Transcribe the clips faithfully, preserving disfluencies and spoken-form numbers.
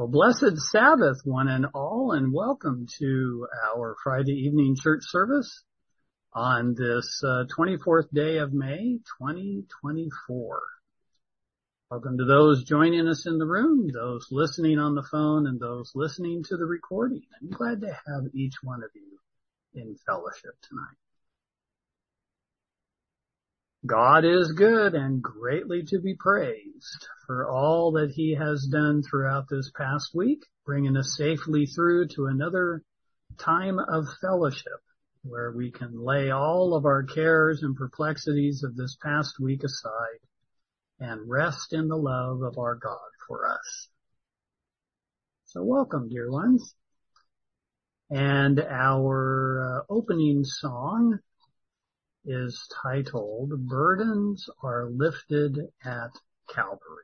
Well, blessed Sabbath, one and all, and welcome to our Friday evening church service on this uh, twenty-fourth day of May, twenty twenty-four. Welcome to those joining us in the room, those listening on the phone, and those listening to the recording. I'm glad to have each one of you in fellowship tonight. God is good and greatly to be praised for all that he has done throughout this past week, bringing us safely through to another time of fellowship where we can lay all of our cares and perplexities of this past week aside and rest in the love of our God for us. So welcome, dear ones. And our uh, opening song is titled, Burdens Are Lifted at Calvary.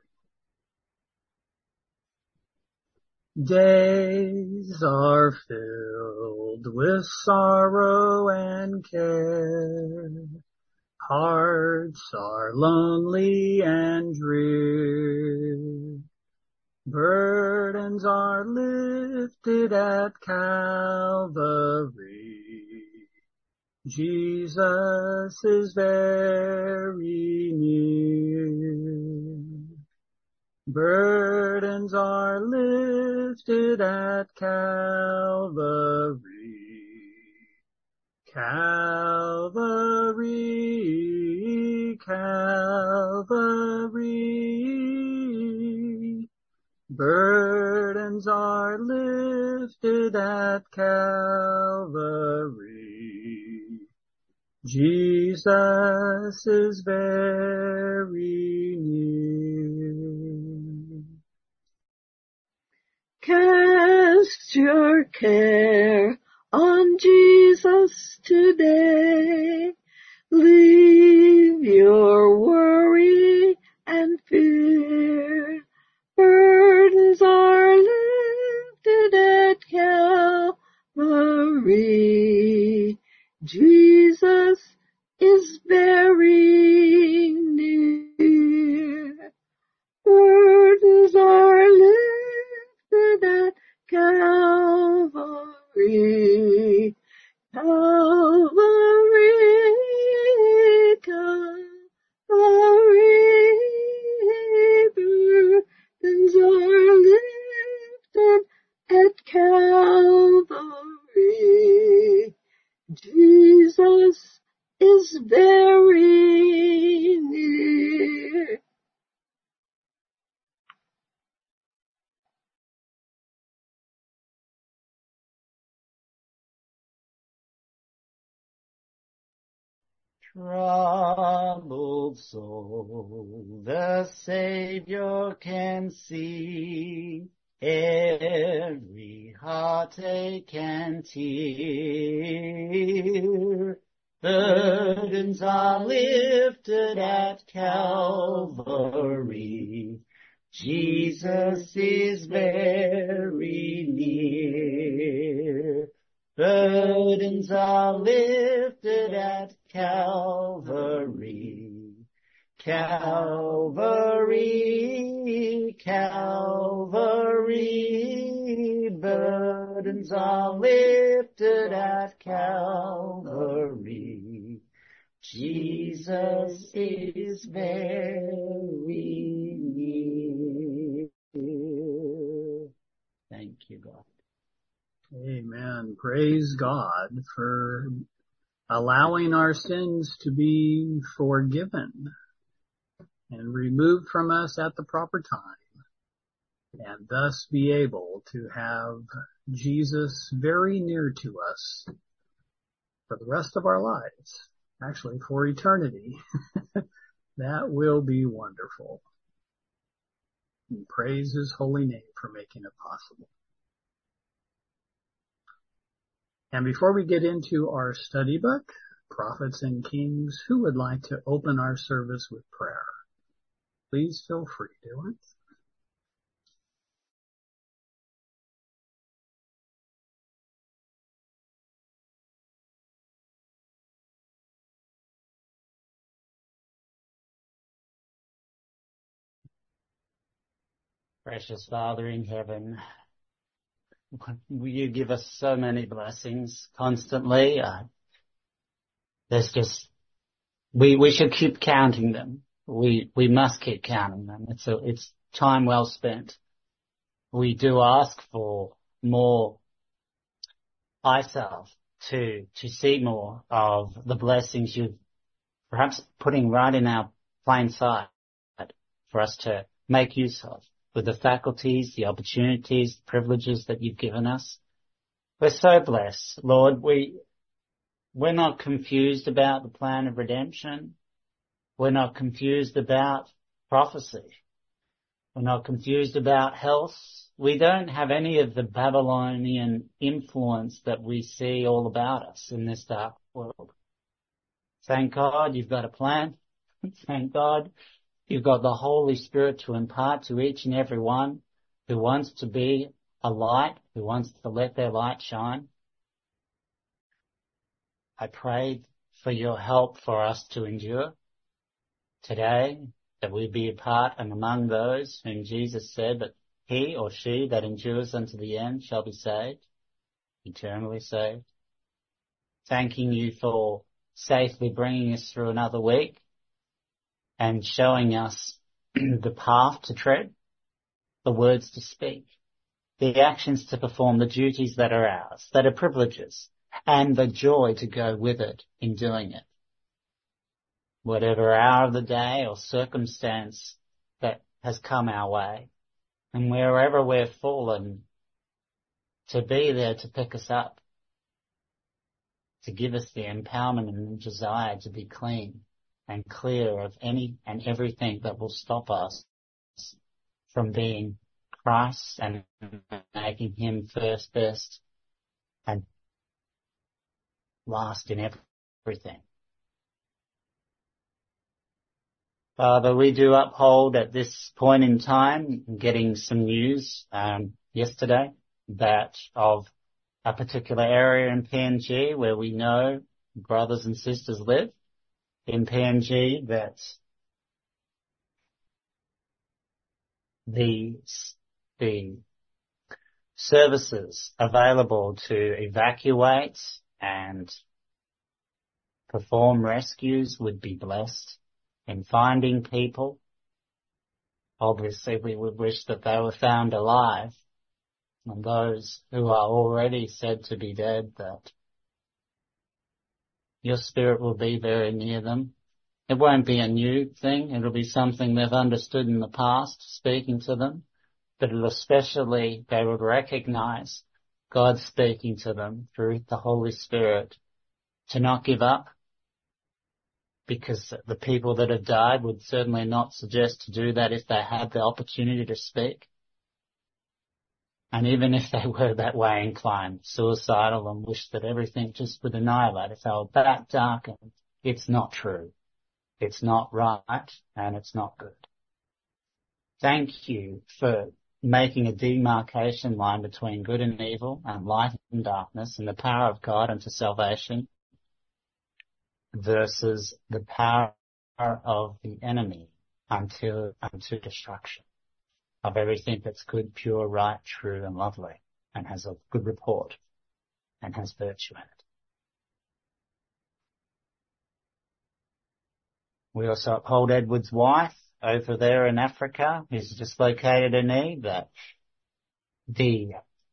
Days are filled with sorrow and care. Hearts are lonely and drear. Burdens are lifted at Calvary. Jesus is very near. Burdens are lifted at Calvary. Calvary, Calvary. Burdens are lifted at Calvary. Jesus is very near. Cast your care on Jesus today. Leave your worry and fear. Burdens are lifted at Calvary. Jesus is very near. Burdens are lifted at Calvary. Calvary, Calvary. Burdens are lifted at Calvary. Jesus is very near. Troubled soul, the Savior can see every heartache and tear. Burdens are lifted at Calvary. Jesus is very near. Burdens are lifted at Calvary. Calvary, Calvary. Burdens are lifted at Calvary. Jesus is very near. Thank you, God. Amen. Praise God for allowing our sins to be forgiven and removed from us at the proper time, and thus be able to have Jesus very near to us for the rest of our lives, actually for eternity. That will be wonderful. And praise his holy name for making it possible. And before we get into our study book, Prophets and Kings, who would like to open our service with prayer? Please feel free to do it. Precious Father in heaven, you give us so many blessings constantly. Uh, there's just, we, we should keep counting them. We, we must keep counting them. It's a, it's time well spent. We do ask for more eyesight to, to see more of the blessings you're perhaps putting right in our plain sight for us to make use of, with the faculties, the opportunities, the privileges that you've given us. We're so blessed, Lord. We, we're not confused about the plan of redemption. We're not confused about prophecy. We're not confused about health. We don't have any of the Babylonian influence that we see all about us in this dark world. Thank God you've got a plan. Thank God you've got the Holy Spirit to impart to each and every one who wants to be a light, who wants to let their light shine. I pray for your help for us to endure today, that we be a part and among those whom Jesus said that he or she that endures unto the end shall be saved, eternally saved. Thanking you for safely bringing us through another week and showing us the path to tread, the words to speak, the actions to perform, the duties that are ours, that are privileges, and the joy to go with it in doing it. Whatever hour of the day or circumstance that has come our way, and wherever we're fallen, to be there to pick us up, to give us the empowerment and desire to be clean and clear of any and everything that will stop us from being Christ and making him first, best, and last in everything. Father, we do uphold at this point in time, getting some news um, yesterday that of a particular area in P N G where we know brothers and sisters live in P N G, that the the services available to evacuate and perform rescues would be blessed in finding people. Obviously, we would wish that they were found alive, and those who are already said to be dead, that your Spirit will be very near them. It won't be a new thing. It'll be something they've understood in the past, speaking to them, but it'll especially, they would recognize God speaking to them through the Holy Spirit to not give up, because the people that have died would certainly not suggest to do that if they had the opportunity to speak. And even if they were that way inclined, suicidal, and wished that everything just would annihilate, if they were that darkened, it's not true. It's not right, and it's not good. Thank you for making a demarcation line between good and evil, and light and darkness, and the power of God unto salvation versus the power of the enemy unto, unto destruction of everything that's good, pure, right, true, and lovely, and has a good report, and has virtue in it. We also uphold Edward's wife over there in Africa, who's dislocated her knee, that the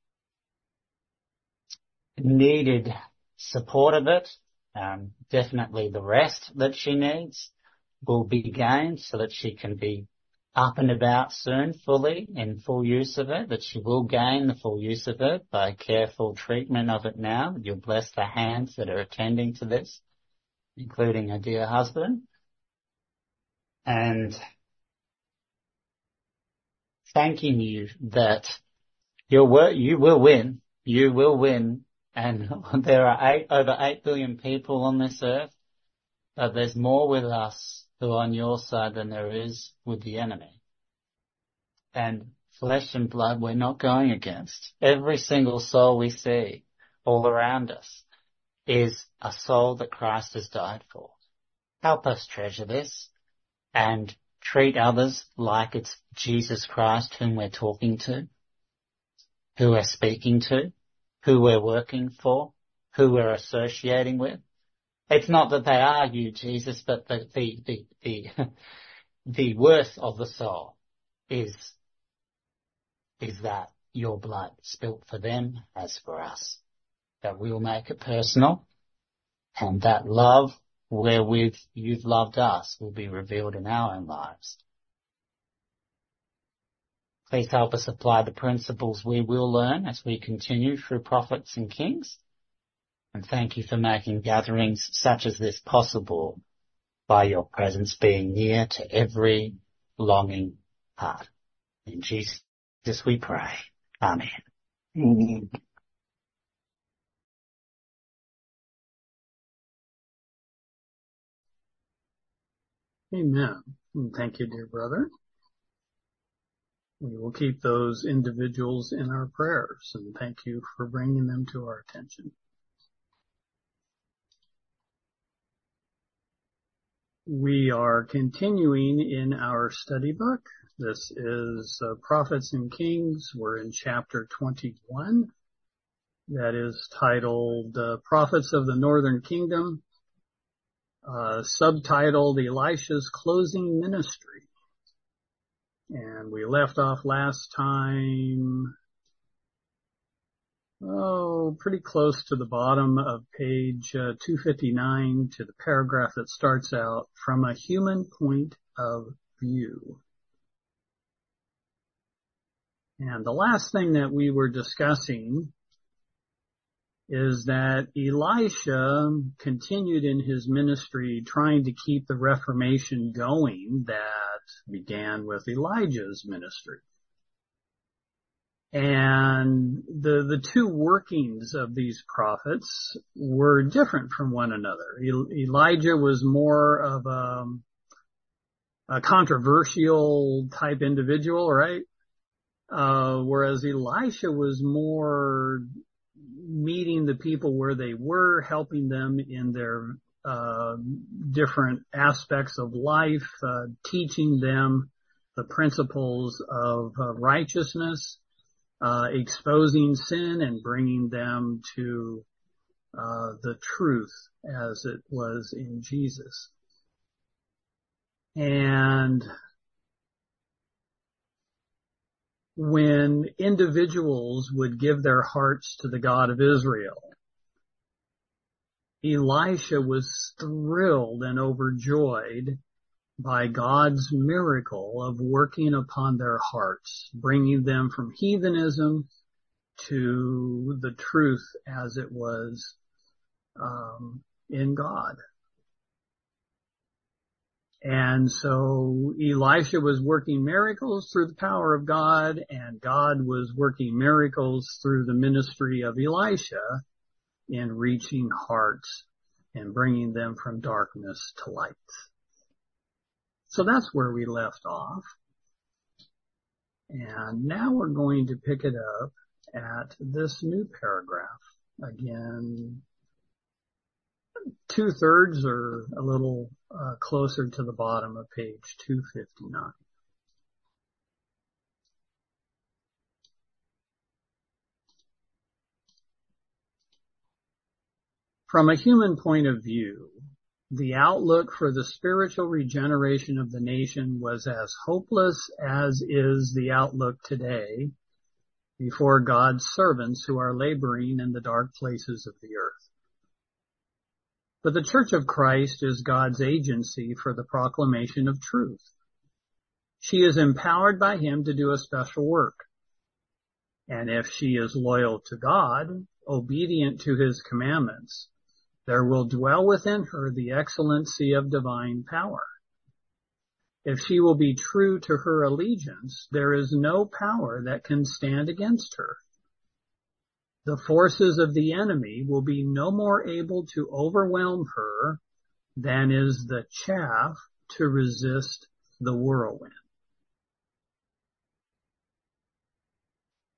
needed support of it, um, definitely the rest that she needs, will be gained so that she can be up and about soon fully in full use of it, that she will gain the full use of it by careful treatment of it now. You'll bless the hands that are attending to this, including her dear husband. And thanking you that your work, you will win, you will win. And there are eight, over eight billion people on this earth, but there's more with us who are on your side than there is with the enemy. And flesh and blood we're not going against. Every single soul we see all around us is a soul that Christ has died for. Help us treasure this and treat others like it's Jesus Christ whom we're talking to, who we're speaking to, who we're working for, who we're associating with. It's not that they are you, Jesus, but the, the, the, the, the worth of the soul is, is that your blood spilt for them as for us. That we'll make it personal, and that love wherewith you've loved us will be revealed in our own lives. Please help us apply the principles we will learn as we continue through prophets and kings. And thank you for making gatherings such as this possible by your presence being near to every longing heart. In Jesus we pray. Amen. Amen. Amen. And thank you, dear brother. We will keep those individuals in our prayers, and thank you for bringing them to our attention. We are continuing in our study book. This is uh, Prophets and Kings. We're in chapter twenty-one. That is titled uh, Prophets of the Northern Kingdom, uh, subtitled Elisha's Closing Ministry. And we left off last time, oh, pretty close to the bottom of page uh, two fifty-nine, to the paragraph that starts out, from a human point of view. And the last thing that we were discussing is that Elisha continued in his ministry trying to keep the Reformation going that began with Elijah's ministry. And the, the two workings of these prophets were different from one another. Elijah was more of a, a controversial type individual, right? Uh, whereas Elisha was more meeting the people where they were, helping them in their uh, different aspects of life, uh, teaching them the principles of uh, righteousness, uh, exposing sin and bringing them to uh, the truth as it was in Jesus. And when individuals would give their hearts to the God of Israel, Elisha was thrilled and overjoyed by God's miracle of working upon their hearts, bringing them from heathenism to the truth as it was um, in God. And so Elisha was working miracles through the power of God, and God was working miracles through the ministry of Elisha in reaching hearts and bringing them from darkness to light. So that's where we left off. And now we're going to pick it up at this new paragraph. Again, two-thirds or a little uh, closer to the bottom of page two fifty-nine. From a human point of view, the outlook for the spiritual regeneration of the nation was as hopeless as is the outlook today before God's servants who are laboring in the dark places of the earth. But the Church of Christ is God's agency for the proclamation of truth. She is empowered by Him to do a special work. And if she is loyal to God, obedient to His commandments, there will dwell within her the excellency of divine power. If she will be true to her allegiance, there is no power that can stand against her. The forces of the enemy will be no more able to overwhelm her than is the chaff to resist the whirlwind.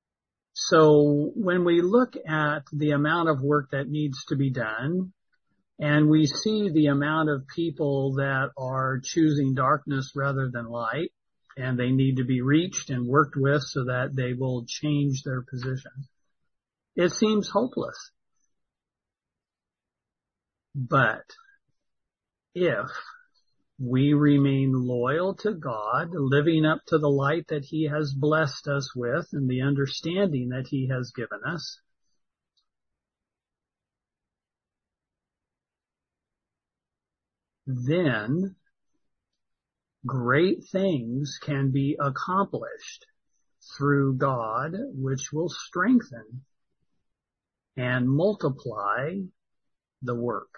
So when we look at the amount of work that needs to be done, And we see the amount of people that are choosing darkness rather than light, and they need to be reached and worked with so that they will change their position. It seems hopeless. But if we remain loyal to God, living up to the light that He has blessed us with and the understanding that He has given us, then great things can be accomplished through God, which will strengthen and multiply the work.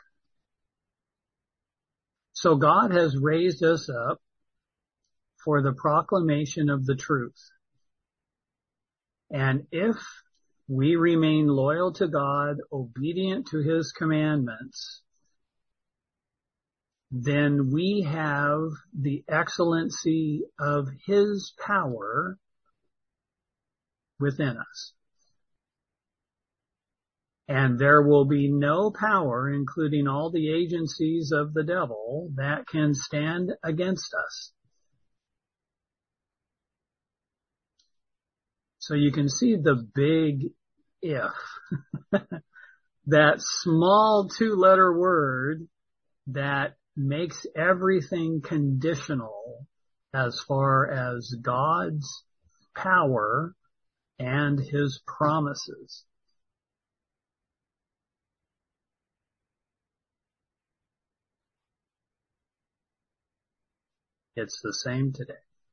So God has raised us up for the proclamation of the truth. And if we remain loyal to God, obedient to His commandments, then we have the excellency of His power within us. And there will be no power, including all the agencies of the devil, that can stand against us. So you can see the big if. That small two-letter word that makes everything conditional as far as God's power and His promises. It's the same today.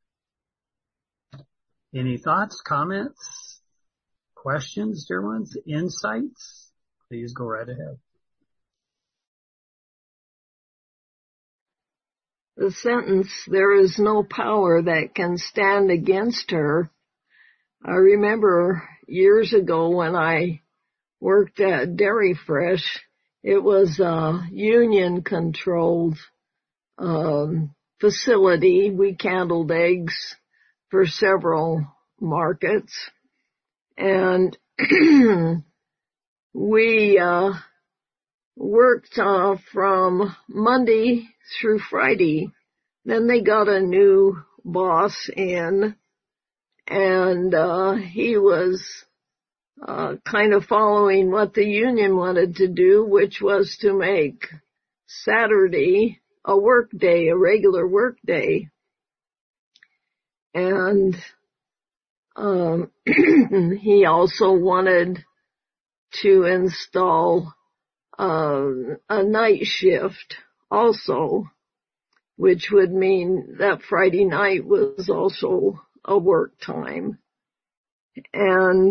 Any thoughts, comments, questions, dear ones, insights? Please go right ahead. The sentence, "There is no power that can stand against her." I remember years ago when I worked at Dairy Fresh, it was a union-controlled um, facility. We candled eggs for several markets, and we uh worked uh, from Monday through Friday. Then they got a new boss in, and uh he was uh kind of following what the union wanted to do, which was to make Saturday a work day, a regular work day. And um he also wanted to install uh, a night shift also, which would mean that Friday night was also a work time. And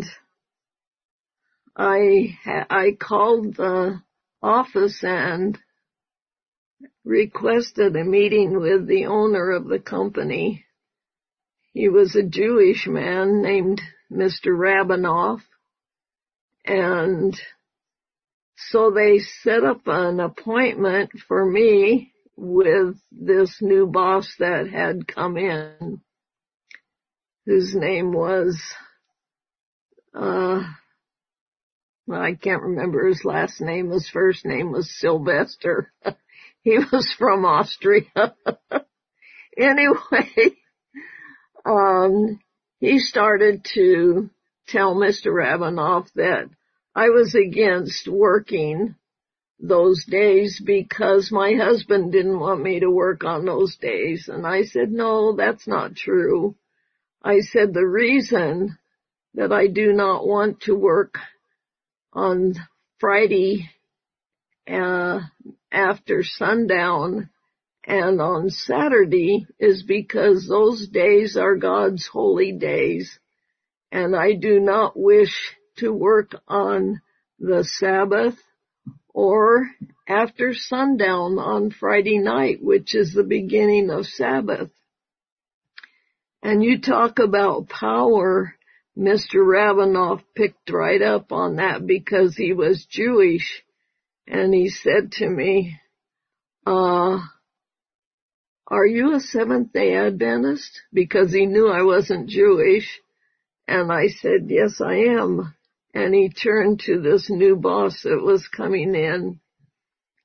I I called the office and requested a meeting with the owner of the company. He was a Jewish man named Mister Rabinoff, and so they set up an appointment for me with this new boss that had come in, whose name was, uh, well, I can't remember his last name. His first name was Sylvester. He was from Austria. Anyway, um, he started to tell Mister Rabinoff that I was against working those days because my husband didn't want me to work on those days. And I said, no, that's not true. I said, the reason that I do not want to work on Friday uh, after sundown and on Saturday is because those days are God's holy days, and I do not wish to work on the Sabbath or after sundown on Friday night, which is the beginning of Sabbath. And you talk about power, Mister Rabinoff picked right up on that because he was Jewish. And he said to me, uh, are you a Seventh-day Adventist? Because he knew I wasn't Jewish. And I said, yes, I am. And he turned to this new boss that was coming in,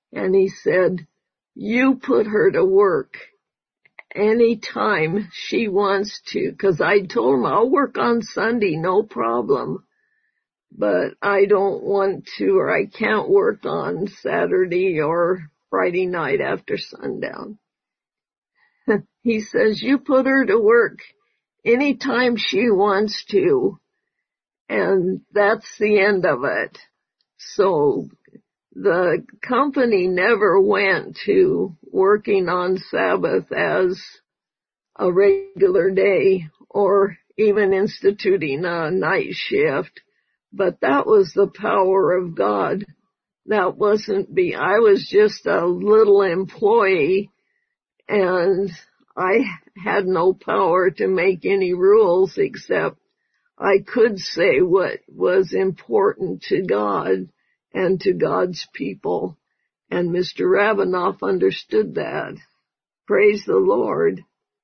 And he said, you put her to work anytime she wants to, because I told him I'll work on Sunday, no problem. But I don't want to, or I can't work on Saturday or Friday night after sundown. He says, you put her to work anytime she wants to, and that's the end of it. So the company never went to working on Sabbath as a regular day or even instituting a night shift. But that was the power of God. That wasn't me. I was just a little employee, and I had no power to make any rules except I could say what was important to God and to God's people. And Mister Rabinoff understood that. Praise the Lord.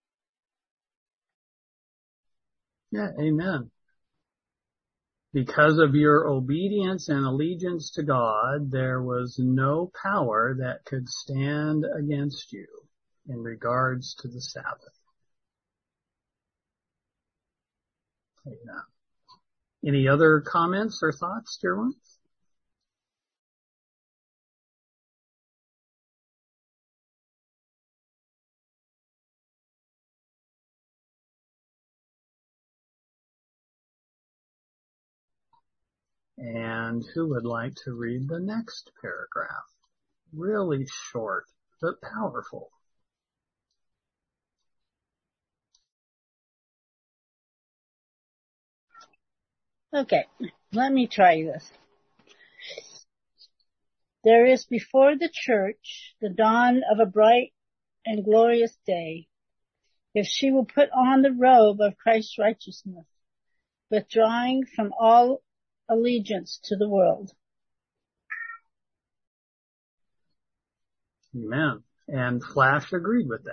Yeah, amen. Because of your obedience and allegiance to God, there was no power that could stand against you in regards to the Sabbath. Amen. Any other comments or thoughts, dear ones? And who would like to read the next paragraph? Really short, but powerful. Okay, let me try this. There is before the church the dawn of a bright and glorious day, if she will put on the robe of Christ's righteousness, withdrawing from all allegiance to the world. Amen. And Flash agreed with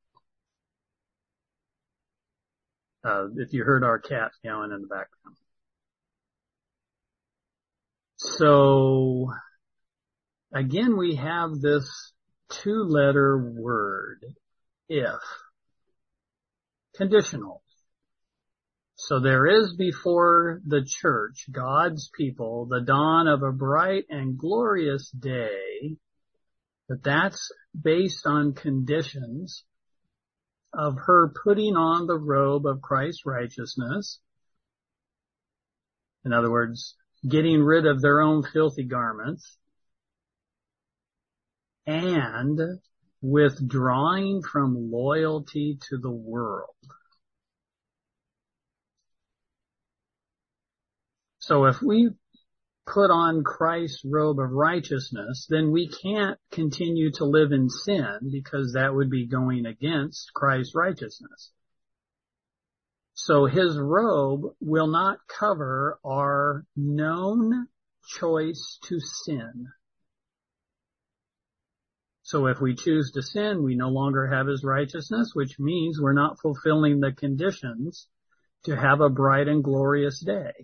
that. Uh, if you heard our cat yelling in the background. So, again, we have this two-letter word, if. Conditional. So there is before the church, God's people, the dawn of a bright and glorious day, but that's based on conditions of her putting on the robe of Christ's righteousness. In other words, getting rid of their own filthy garments and withdrawing from loyalty to the world. So if we put on Christ's robe of righteousness, then we can't continue to live in sin because that would be going against Christ's righteousness. So his robe will not cover our known choice to sin. So if we choose to sin, we no longer have his righteousness, which means we're not fulfilling the conditions to have a bright and glorious day.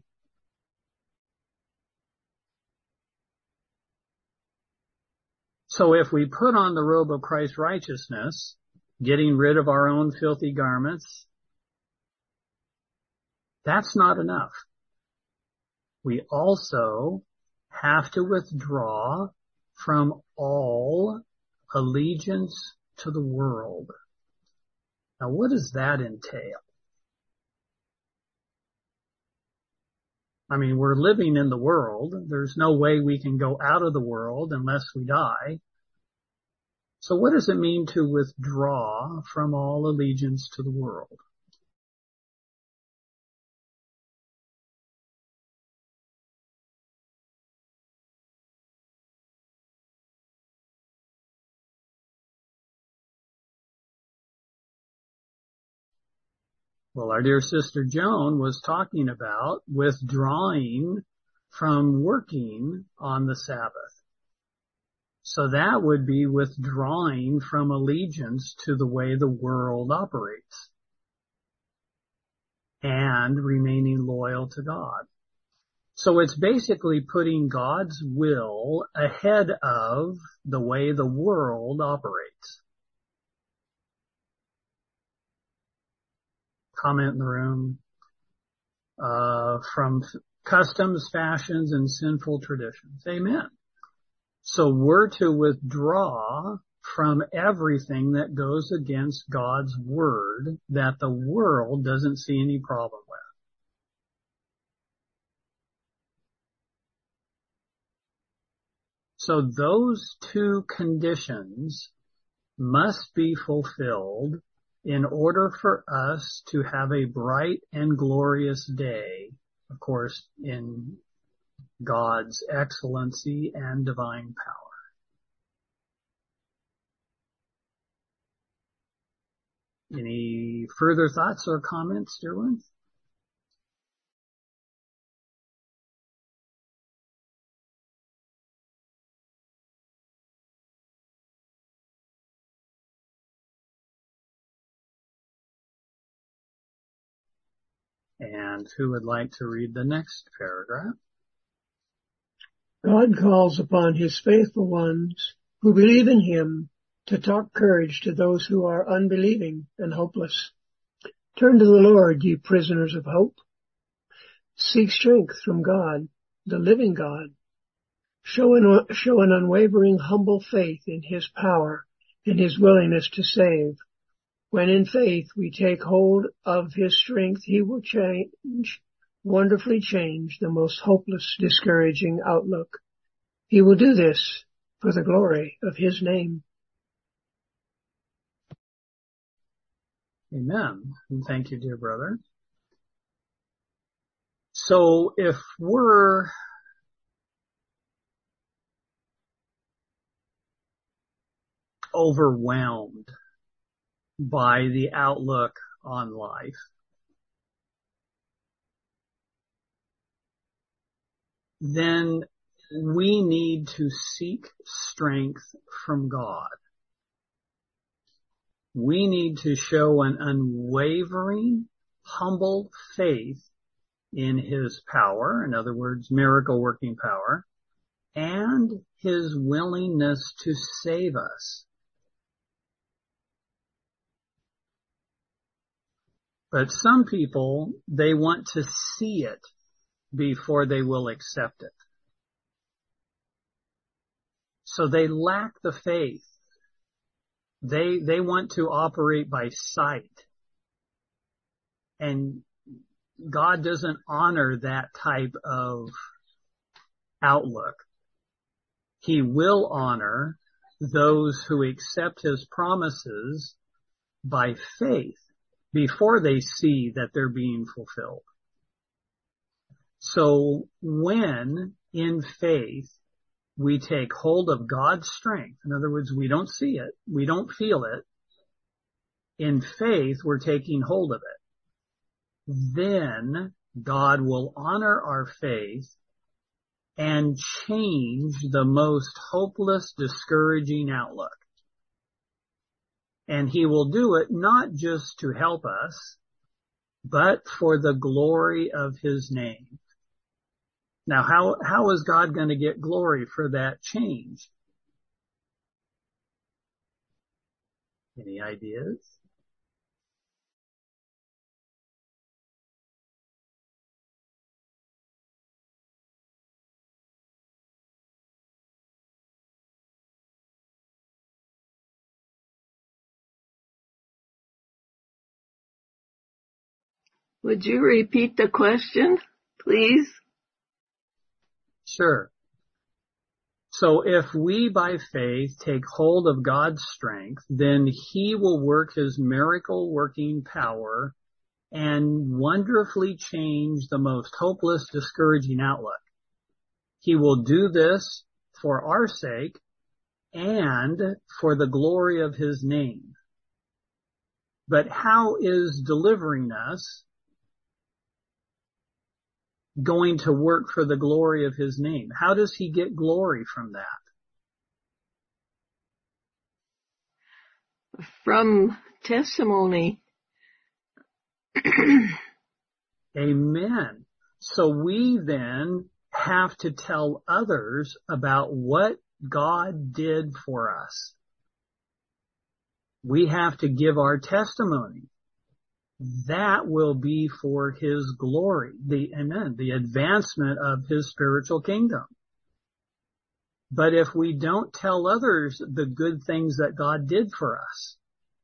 So if we put on the robe of Christ's righteousness, getting rid of our own filthy garments, that's not enough. We also have to withdraw from all allegiance to the world. Now, what does that entail? I mean, we're living in the world. There's no way we can go out of the world unless we die. So what does it mean to withdraw from all allegiance to the world? Well, our dear sister Joan was talking about withdrawing from working on the Sabbath. So that would be withdrawing from allegiance to the way the world operates and remaining loyal to God. So it's basically putting God's will ahead of the way the world operates. Comment in the room. Uh, from customs, fashions, and sinful traditions. Amen. So we're to withdraw from everything that goes against God's word that the world doesn't see any problem with. So those two conditions must be fulfilled in order for us to have a bright and glorious day, of course, in God's excellency and divine power. Any further thoughts or comments, dear ones? And who would like to read the next paragraph? God calls upon his faithful ones who believe in him to talk courage to those who are unbelieving and hopeless. Turn to the Lord, ye prisoners of hope. Seek strength from God, the living God. Show an, show an unwavering, humble faith in his power and his willingness to save. When in faith we take hold of his strength, he will change, wonderfully change the most hopeless, discouraging outlook. He will do this for the glory of his name. Amen. And thank you, dear brother. So if we're overwhelmed by the outlook on life, then we need to seek strength from God. We need to show an unwavering, humble faith in his power, in other words, miracle working power, and his willingness to save us. But some people, they want to see it before they will accept it. So they lack the faith. They, they want to operate by sight. And God doesn't honor that type of outlook. He will honor those who accept his promises by faith before they see that they're being fulfilled. So when in faith we take hold of God's strength, in other words, we don't see it, we don't feel it, in faith we're taking hold of it, then God will honor our faith and change the most hopeless, discouraging outlook. And he will do it not just to help us, but for the glory of his name. Now, how, how is God going to get glory for that change? Any ideas? Would you repeat the question, please? Sure. So if we by faith take hold of God's strength, then he will work his miracle working power and wonderfully change the most hopeless, discouraging outlook. He will do this for our sake and for the glory of his name. But how is delivering us going to work for the glory of his name? How does he get glory from that? From testimony. Amen. So we then have to tell others about what God did for us. We have to give our testimony. That will be for His glory, the, amen, the advancement of His spiritual kingdom. But if we don't tell others the good things that God did for us,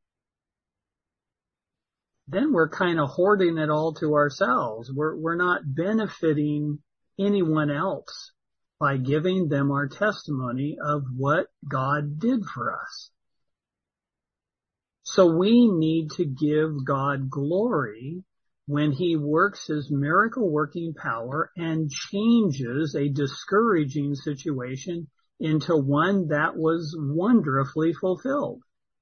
then we're kind of hoarding it all to ourselves. We're, we're not benefiting anyone else by giving them our testimony of what God did for us. So we need to give God glory when He works His miracle working power and changes a discouraging situation into one that was wonderfully fulfilled.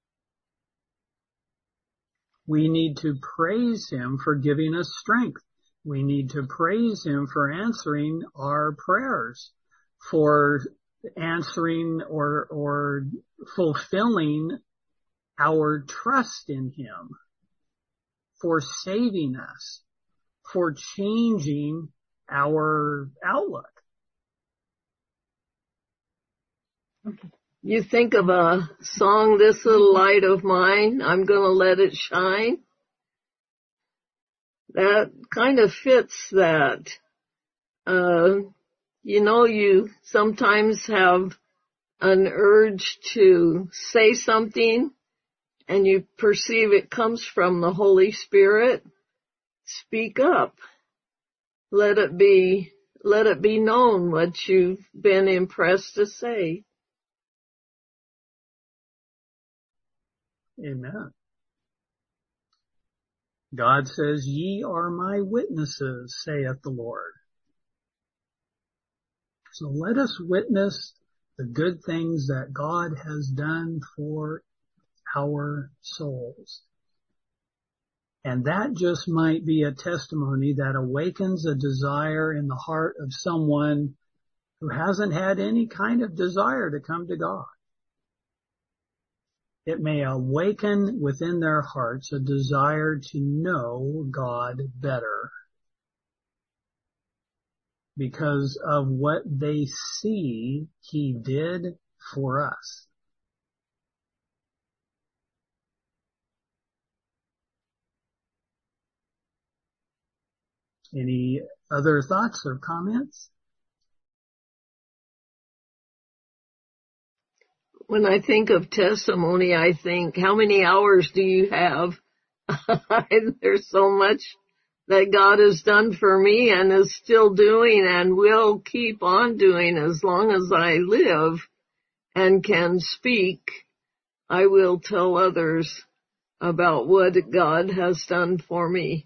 We need to praise Him for giving us strength. We need to praise Him for answering our prayers, for answering or, or fulfilling our trust in Him, for saving us, for changing our outlook. You think of a song, This Little Light of Mine, I'm gonna let it shine. That kind of fits that. Uh, you know, you sometimes have an urge to say something and you perceive it comes from the Holy Spirit. Speak up. Let it be, let it be known what you've been impressed to say. Amen. God says, ye are my witnesses, saith the Lord. So let us witness the good things that God has done for our souls. And that just might be a testimony that awakens a desire in the heart of someone who hasn't had any kind of desire to come to God. It may awaken within their hearts a desire to know God better because of what they see He did for us. Any other thoughts or comments? When I think of testimony, I think, how many hours do you have? There's so much that God has done for me and is still doing and will keep on doing as long as I live and can speak. I will tell others about what God has done for me.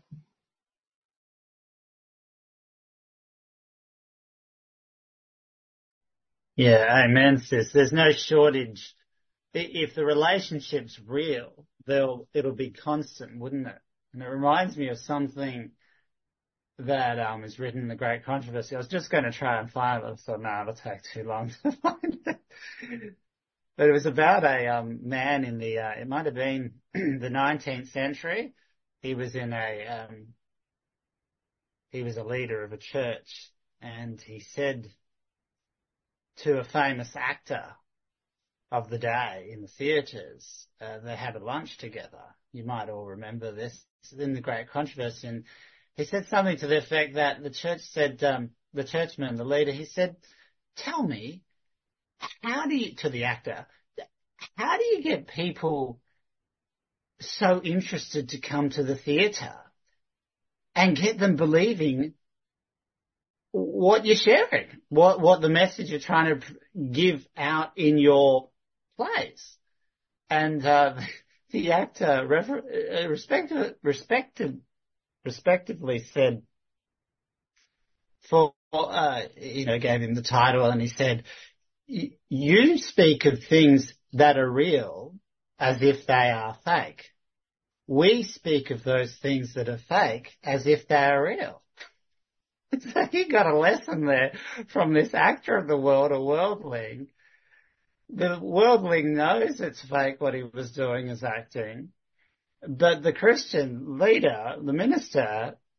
Yeah, amen, sis. There's no shortage. If the relationship's real, they'll, it'll be constant, wouldn't it? And it reminds me of something that um, is written in The Great Controversy. I was just going to try and find it. I thought, no, it'll take too long to find it. But it was about a um, man in the, uh, it might have been the nineteenth century. He was in a, um, he was a leader of a church, and he said to a famous actor of the day in the theatres, uh, they had a lunch together. You might all remember this. It's in The Great Controversy. And he said something to the effect that the church said, um, the churchman, the leader, he said, tell me, how do you, to the actor, how do you get people so interested to come to the theatre and get them believing what you're sharing, what, what the message you're trying to give out in your plays? And, uh, the actor refer, respective, respective, respectively said, for, uh, you know, gave him the title, and he said, you speak of things that are real as if they are fake. We speak of those things that are fake as if they are real. So he got a lesson there from this actor of the world, a worldling. The worldling knows it's fake what he was doing as acting, but the Christian leader, the minister,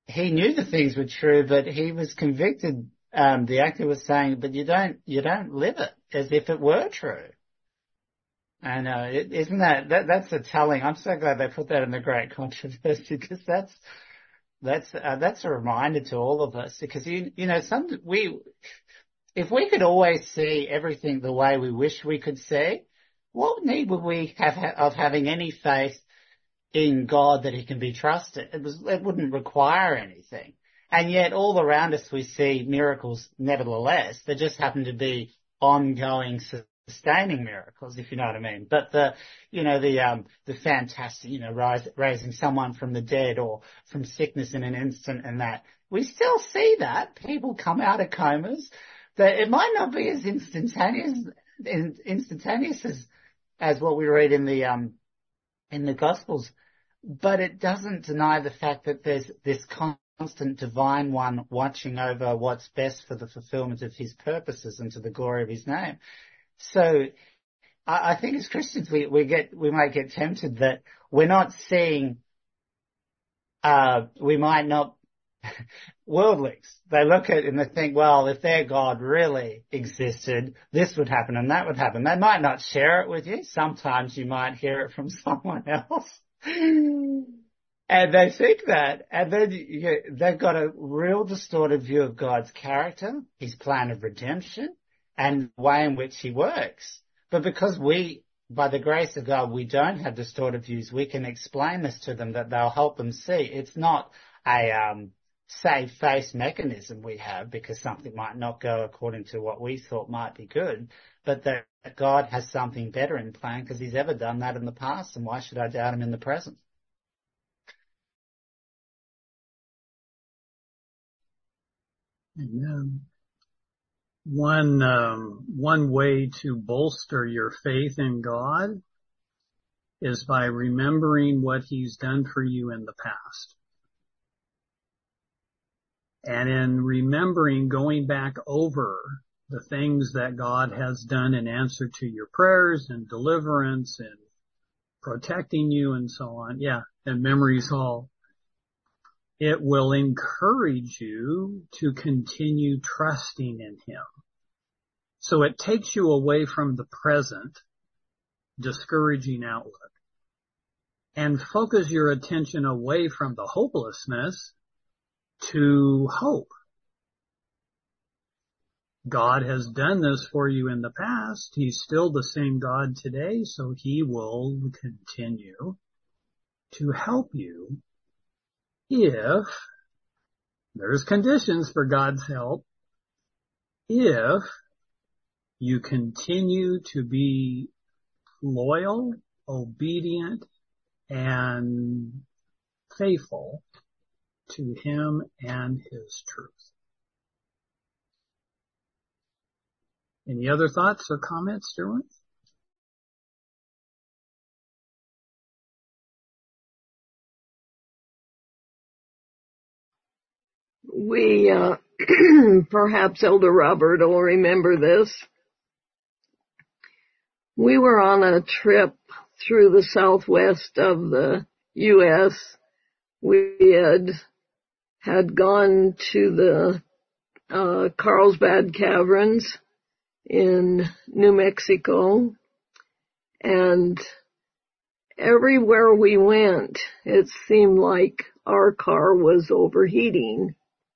he knew the things were true, but he was convicted. Um, the actor was saying, but you don't, you don't live it as if it were true. And, uh, it, isn't that, that, that's a telling. I'm so glad they put that in the Great Controversy, because that's, that's, uh, that's a reminder to all of us, because you, you know, some, we, if we could always see everything the way we wish we could see, what need would we have of having any faith in God that he can be trusted? It was, it wouldn't require anything. And yet all around us we see miracles nevertheless. They just happen to be ongoing, sustaining miracles, if you know what I mean. But the, you know, the, um, the fantastic, you know, rise, raising someone from the dead or from sickness in an instant, and that, we still see that. People come out of comas. That it might not be as instantaneous, instantaneous as, as what we read in the, um, in the Gospels, but it doesn't deny the fact that there's this constant divine one watching over what's best for the fulfillment of his purposes and to the glory of his name. So I, I think as Christians we, we get, we might get tempted that we're not seeing, uh, we might not, worldlings, they look at it and they think, well, if their God really existed, this would happen and that would happen. They might not share it with you. Sometimes you might hear it from someone else. And they think that, and then you, they've got a real distorted view of God's character, his plan of redemption, and the way in which he works. But because we, by the grace of God, we don't have distorted views, we can explain this to them, that they'll help them see. It's not a, um, save face mechanism we have because something might not go according to what we thought might be good, but that God has something better in plan because he's ever done that in the past, and why should I doubt him in the present? Amen. One, um, one way to bolster your faith in God is by remembering what he's done for you in the past. And in remembering, going back over the things that God has done in answer to your prayers and deliverance and protecting you and so on. Yeah, and memories hall. It will encourage you to continue trusting in him. So it takes you away from the present, discouraging outlook, and focus your attention away from the hopelessness to hope. God has done this for you in the past. He's still the same God today, so he will continue to help you if there's conditions for God's help, if you continue to be loyal, obedient, and faithful to him and his truth. Any other thoughts or comments, Derwin? We, uh, perhaps Elder Robert will remember this. We were on a trip through the southwest of the U S We had, had gone to the, uh, Carlsbad Caverns in New Mexico, and everywhere we went, it seemed like our car was overheating.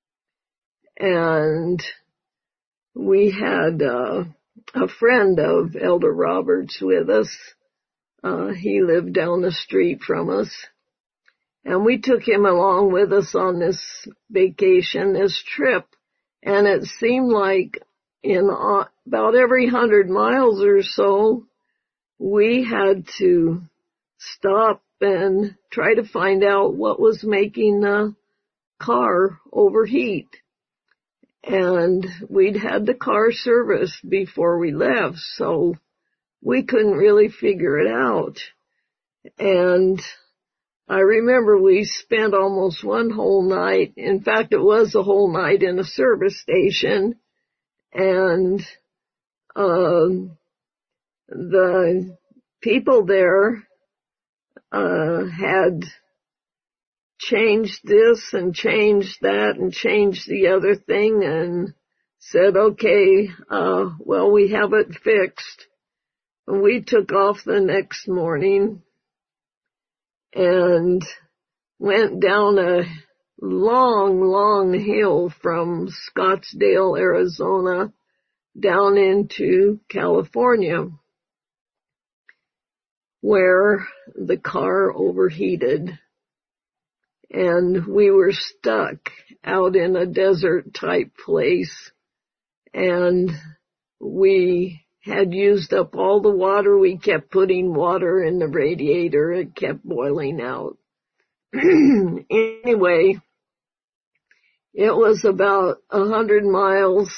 And we had uh, a friend of Elder Roberts with us. Uh, he lived down the street from us. And we took him along with us on this vacation, this trip. And it seemed like in uh, about every hundred miles or so, we had to stop and try to find out what was making the car overheat. And we'd had the car serviced before we left, so we couldn't really figure it out. And I remember we spent almost one whole night, in fact it was a whole night in a service station, and um, the people there uh, had changed this and changed that and changed the other thing and said, okay, uh, well, we have it fixed. And we took off the next morning and went down a long, long hill from Scottsdale, Arizona, down into California, where the car overheated and we were stuck out in a desert type place, and we had used up all the water. We kept putting water in the radiator. It kept boiling out. Anyway, it was about a hundred miles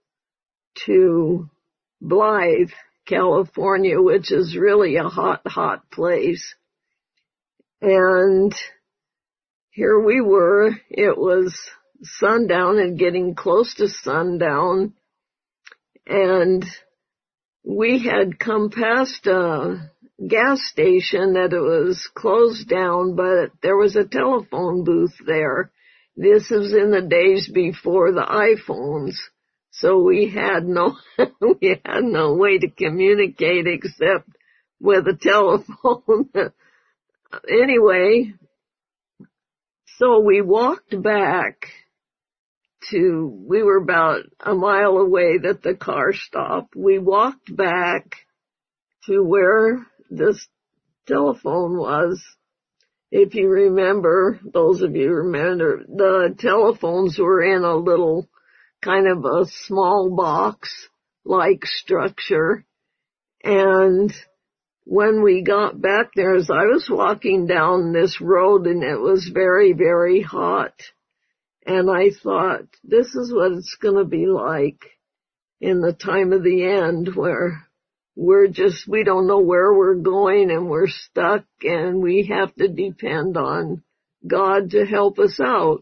to Blythe, California, which is really a hot, hot place. And here we were. It was sundown and getting close to sundown. And we had come past a gas station that it was closed down, but there was a telephone booth there. This was in the days before the iPhones. So we had no, we had no way to communicate except with a telephone. Anyway, so we walked back to, we were about a mile away that the car stopped. We walked back to where this telephone was. If you remember, those of you remember, the telephones were in a little kind of a small box-like structure. And when we got back there, as I was walking down this road, and it was very, very hot, and I thought, this is what it's going to be like in the time of the end, where we're just, we don't know where we're going and we're stuck and we have to depend on God to help us out.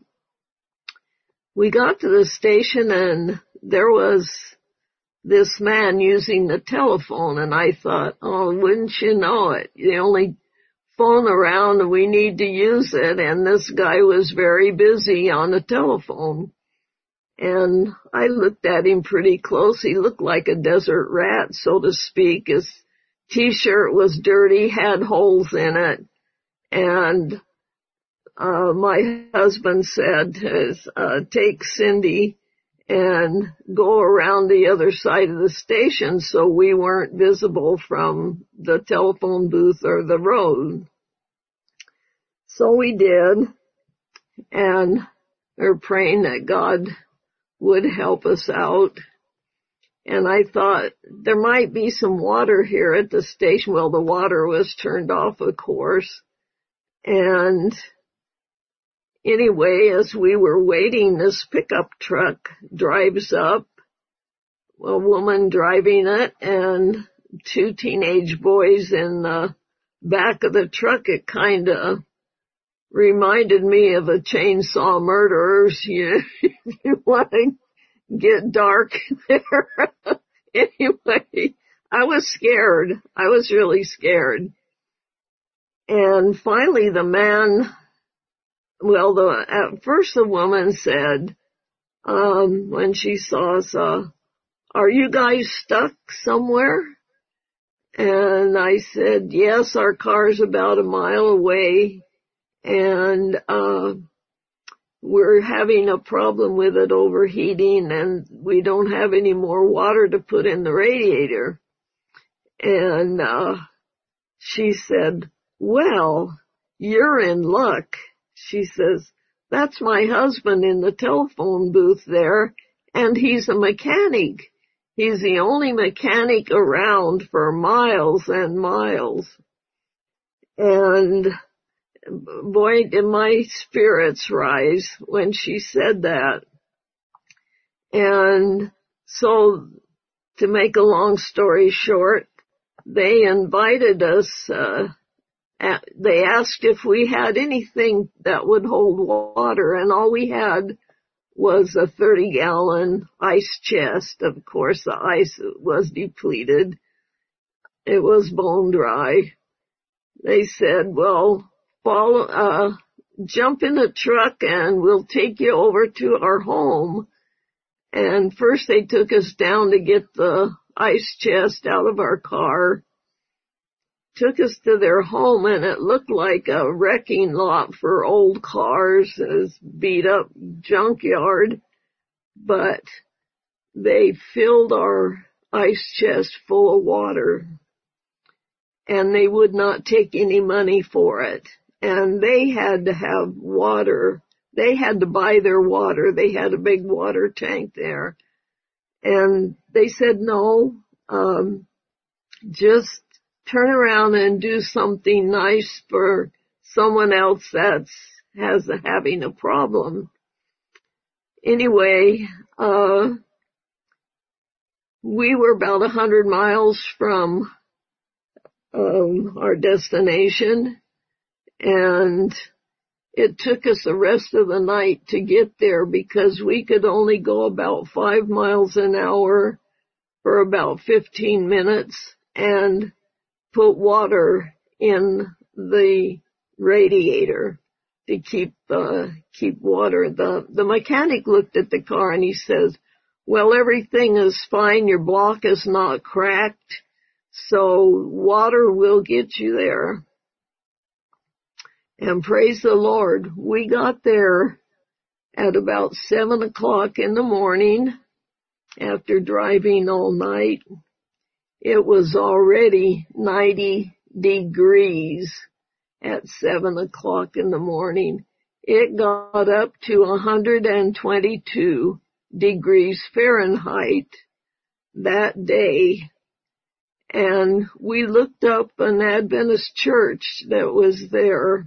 We got to the station and there was this man using the telephone, and I thought, oh, wouldn't you know it? The only phone around and we need to use it, and this guy was very busy on the telephone. And I looked at him pretty close. He looked like a desert rat, so to speak. His t-shirt was dirty, had holes in it. And uh my husband said, uh, take Cindy and go around the other side of the station so we weren't visible from the telephone booth or the road. So we did, and we're praying that God would help us out. And I thought there might be some water here at the station. Well, the water was turned off, of course. And anyway, as we were waiting, this pickup truck drives up, a woman driving it, and two teenage boys in the back of the truck. It kind of reminded me of a Chainsaw Murderers. You, you want to get dark there. Anyway, I was scared. I was really scared. And finally the man, well, the, at first the woman said, um, when she saw us, uh, are you guys stuck somewhere? And I said, yes, our car's about a mile away. And, uh, we're having a problem with it overheating, and we don't have any more water to put in the radiator. And, uh, she said, well, you're in luck. She says, that's my husband in the telephone booth there, and he's a mechanic. He's the only mechanic around for miles and miles. And boy, did my spirits rise when she said that. And so, to make a long story short, they invited us, uh, at, they asked if we had anything that would hold water, and all we had was a thirty gallon ice chest. Of course, the ice was depleted. It was bone dry. They said, well, follow, uh, jump in the truck and we'll take you over to our home. And first they took us down to get the ice chest out of our car, took us to their home, and it looked like a wrecking lot for old cars, a beat up junkyard, but they filled our ice chest full of water, and they would not take any money for it. And they had to have water. They had to buy their water. They had a big water tank there. And they said, no, um, just turn around and do something nice for someone else that's has having a problem. Anyway, uh, we were about a hundred miles from um, our destination, and it took us the rest of the night to get there because we could only go about five miles an hour for about fifteen minutes and put water in the radiator to keep uh, keep water. The the mechanic looked at the car and he says, well, everything is fine. Your block is not cracked, so water will get you there. And praise the Lord, we got there at about seven o'clock in the morning after driving all night. It was already ninety degrees at seven o'clock in the morning. It got up to one hundred twenty-two degrees Fahrenheit that day. And we looked up an Adventist church that was there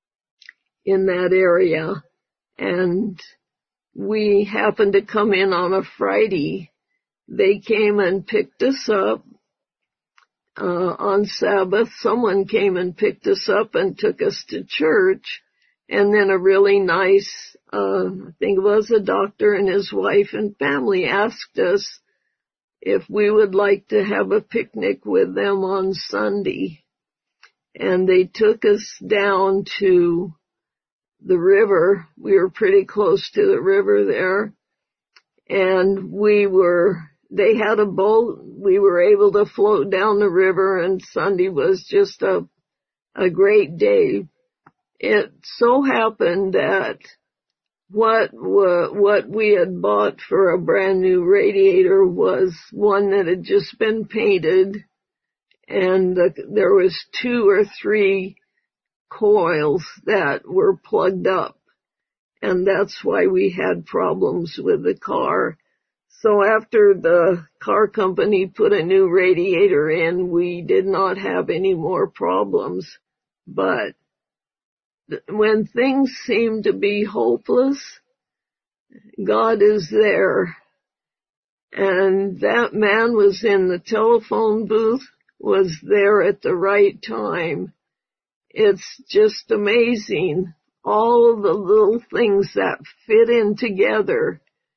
in that area, and we happened to come in on a Friday. They came and picked us up uh, on Sabbath. Someone came and picked us up and took us to church, and then a really nice, uh, I think it was a doctor and his wife and family asked us if we would like to have a picnic with them on Sunday. And they took us down to the river. We were pretty close to the river there. And we were, they had a boat. We were able to float down the river, and Sunday was just a, a great day. It so happened that what, what we had bought for a brand new radiator was one that had just been painted, and the, there was two or three coils that were plugged up, and that's why we had problems with the car. So after the car company put a new radiator in, we did not have any more problems. But when things seem to be hopeless, God is there. And that man was in the telephone booth, was there at the right time. It's just amazing, all of the little things that fit in together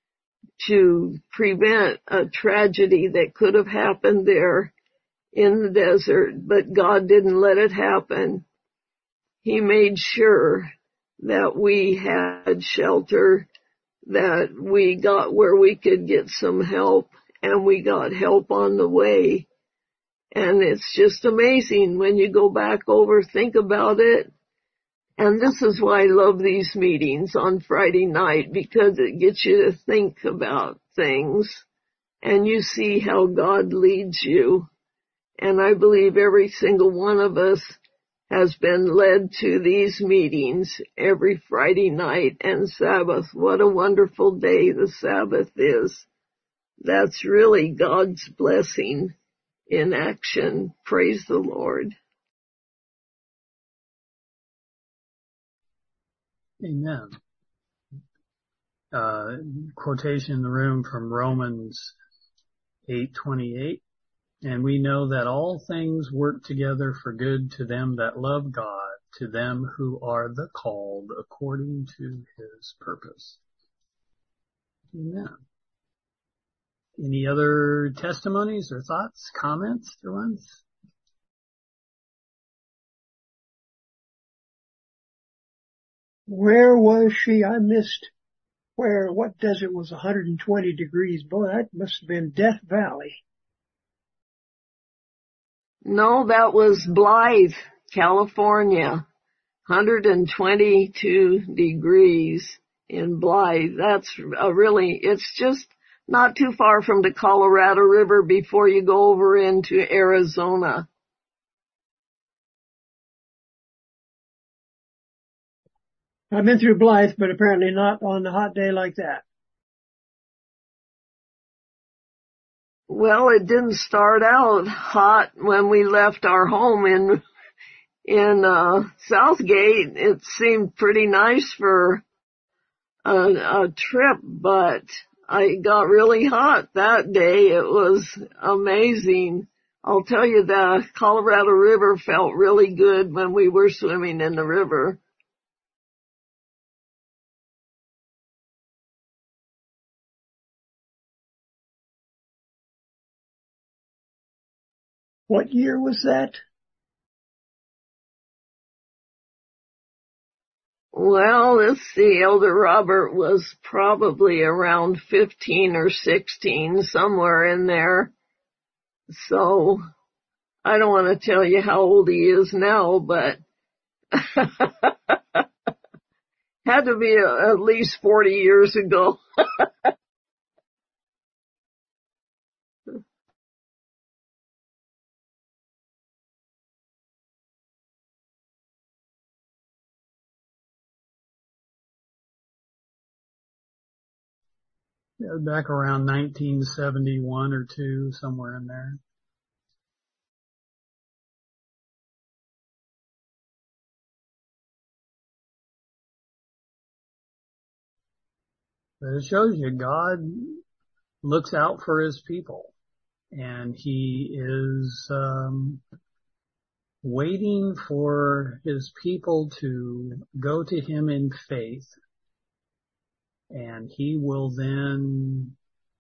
to prevent a tragedy that could have happened there in the desert, but God didn't let it happen. He made sure that we had shelter, that we got where we could get some help, and we got help on the way. And it's just amazing when you go back over, think about it. And this is why I love these meetings on Friday night, because it gets you to think about things and you see how God leads you. And I believe every single one of us has been led to these meetings every Friday night and Sabbath. What a wonderful day the Sabbath is. That's really God's blessing in action. Praise the Lord. Amen. Uh, quotation in the room from Romans eight twenty-eight. And we know that all things work together for good to them that love God, to them who are the called according to his purpose. Amen. Any other testimonies or thoughts, comments, dear ones? Where was she? I missed where, what desert was one hundred twenty degrees? Boy, that must have been Death Valley. No, that was Blythe, California. one hundred twenty-two degrees in Blythe. That's a really, it's just not too far from the Colorado River before you go over into Arizona. I've been through Blythe, but apparently not on a hot day like that. Well, it didn't start out hot when we left our home in, in, uh, Southgate. It seemed pretty nice for a, a trip, but I got really hot that day. It was amazing. I'll tell you, the Colorado River felt really good when we were swimming in the river. What year was that? Well, let's see, Elder Robert was probably around fifteen or sixteen, somewhere in there. So, I don't want to tell you how old he is now, but had to be a, at least forty years ago. Yeah, back around nineteen seventy-one or two, somewhere in there. But it shows you God looks out for his people, and he is um, waiting for his people to go to him in faith, and he will then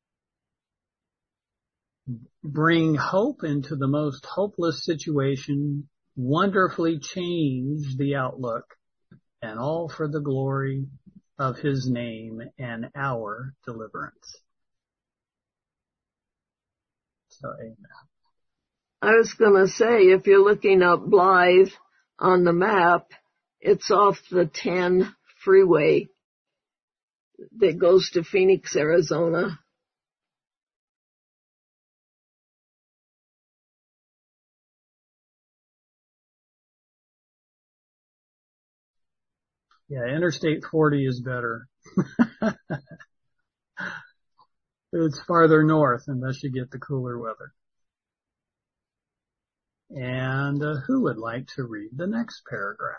bring hope into the most hopeless situation, wonderfully change the outlook, and all for the glory of his name and our deliverance. So, amen. I was gonna say, if you're looking up Blythe on the map, it's off the ten freeway that goes to Phoenix, Arizona. Yeah, Interstate forty is better. It's farther north unless you get the cooler weather. And uh, who would like to read the next paragraph?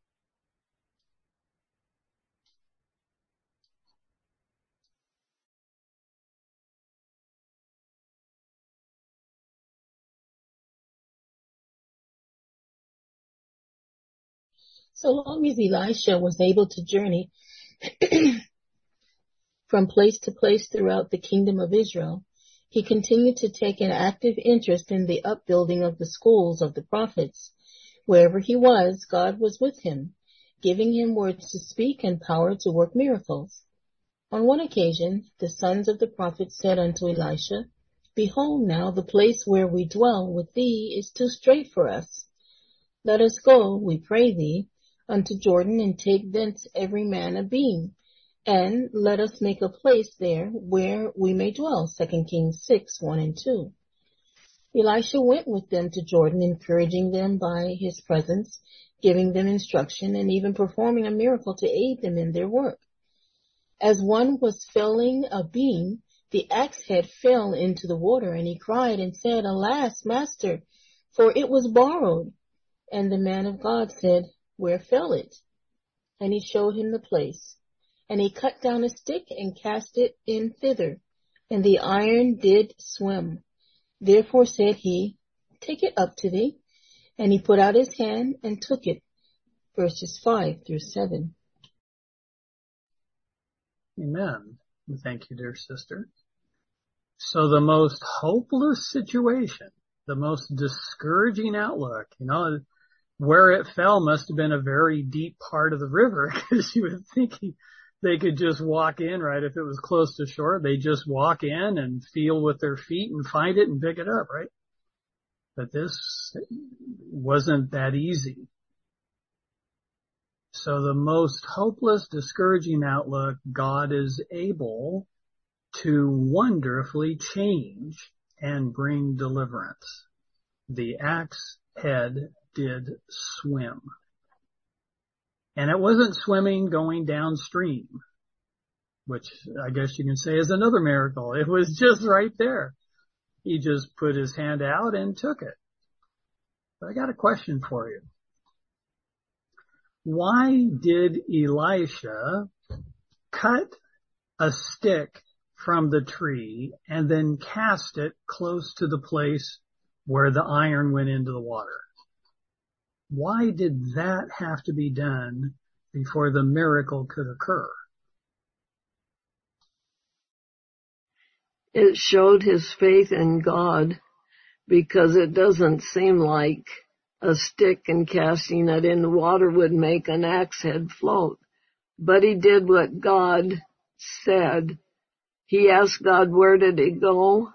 So long as Elisha was able to journey from place to place throughout the kingdom of Israel, he continued to take an active interest in the upbuilding of the schools of the prophets. Wherever he was, God was with him, giving him words to speak and power to work miracles. On one occasion, the sons of the prophets said unto Elisha, Behold now, the place where we dwell with thee is too strait for us. Let us go, we pray thee, unto Jordan, and take thence every man a beam, and let us make a place there where we may dwell. Second Kings six, one and two. Elisha went with them to Jordan, encouraging them by his presence, giving them instruction, and even performing a miracle to aid them in their work. As one was felling a beam, the axe head fell into the water, and he cried and said, Alas, master, for it was borrowed. And the man of God said, Where fell it? And he showed him the place. And he cut down a stick and cast it in thither, and the iron did swim. Therefore said he, Take it up to thee. And he put out his hand and took it. Verses five through seven. Amen. Thank you, dear sister. So the most hopeless situation, the most discouraging outlook, you know, where it fell must have been a very deep part of the river, because you would think he, they could just walk in, right? If it was close to shore, they just walk in and feel with their feet and find it and pick it up, right? But this wasn't that easy. So the most hopeless, discouraging outlook, God is able to wonderfully change and bring deliverance. The axe head did swim. And it wasn't swimming going downstream, which I guess you can say is another miracle. It was just right there. He just put his hand out and took it. But I got a question for you. Why did Elisha cut a stick from the tree and then cast it close to the place where the iron went into the water? Why did that have to be done before the miracle could occur? It showed his faith in God, because it doesn't seem like a stick and casting it in the water would make an axe head float. But he did what God said. He asked God, where did it go?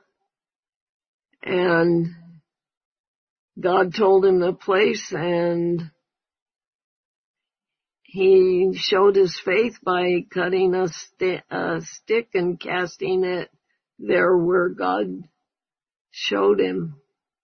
And God told him the place, and he showed his faith by cutting a, st- a stick and casting it there where God showed him.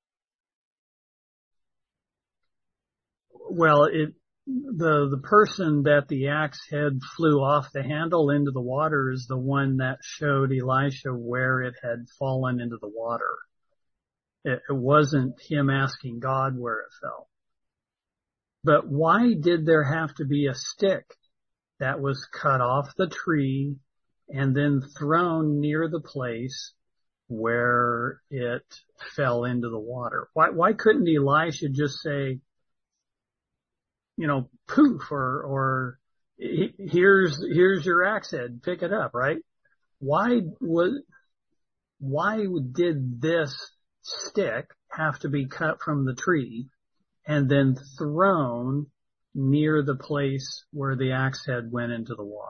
Well, it, the, the person that the axe head flew off the handle into the water is the one that showed Elisha where it had fallen into the water. It, it wasn't him asking God where it fell. But why did there have to be a stick that was cut off the tree and then thrown near the place where it fell into the water? Why, why couldn't Elisha just say, you know, poof, or, or here's, here's your axe head, pick it up, right? Why was, why did this stick have to be cut from the tree and then thrown near the place where the axe head went into the water?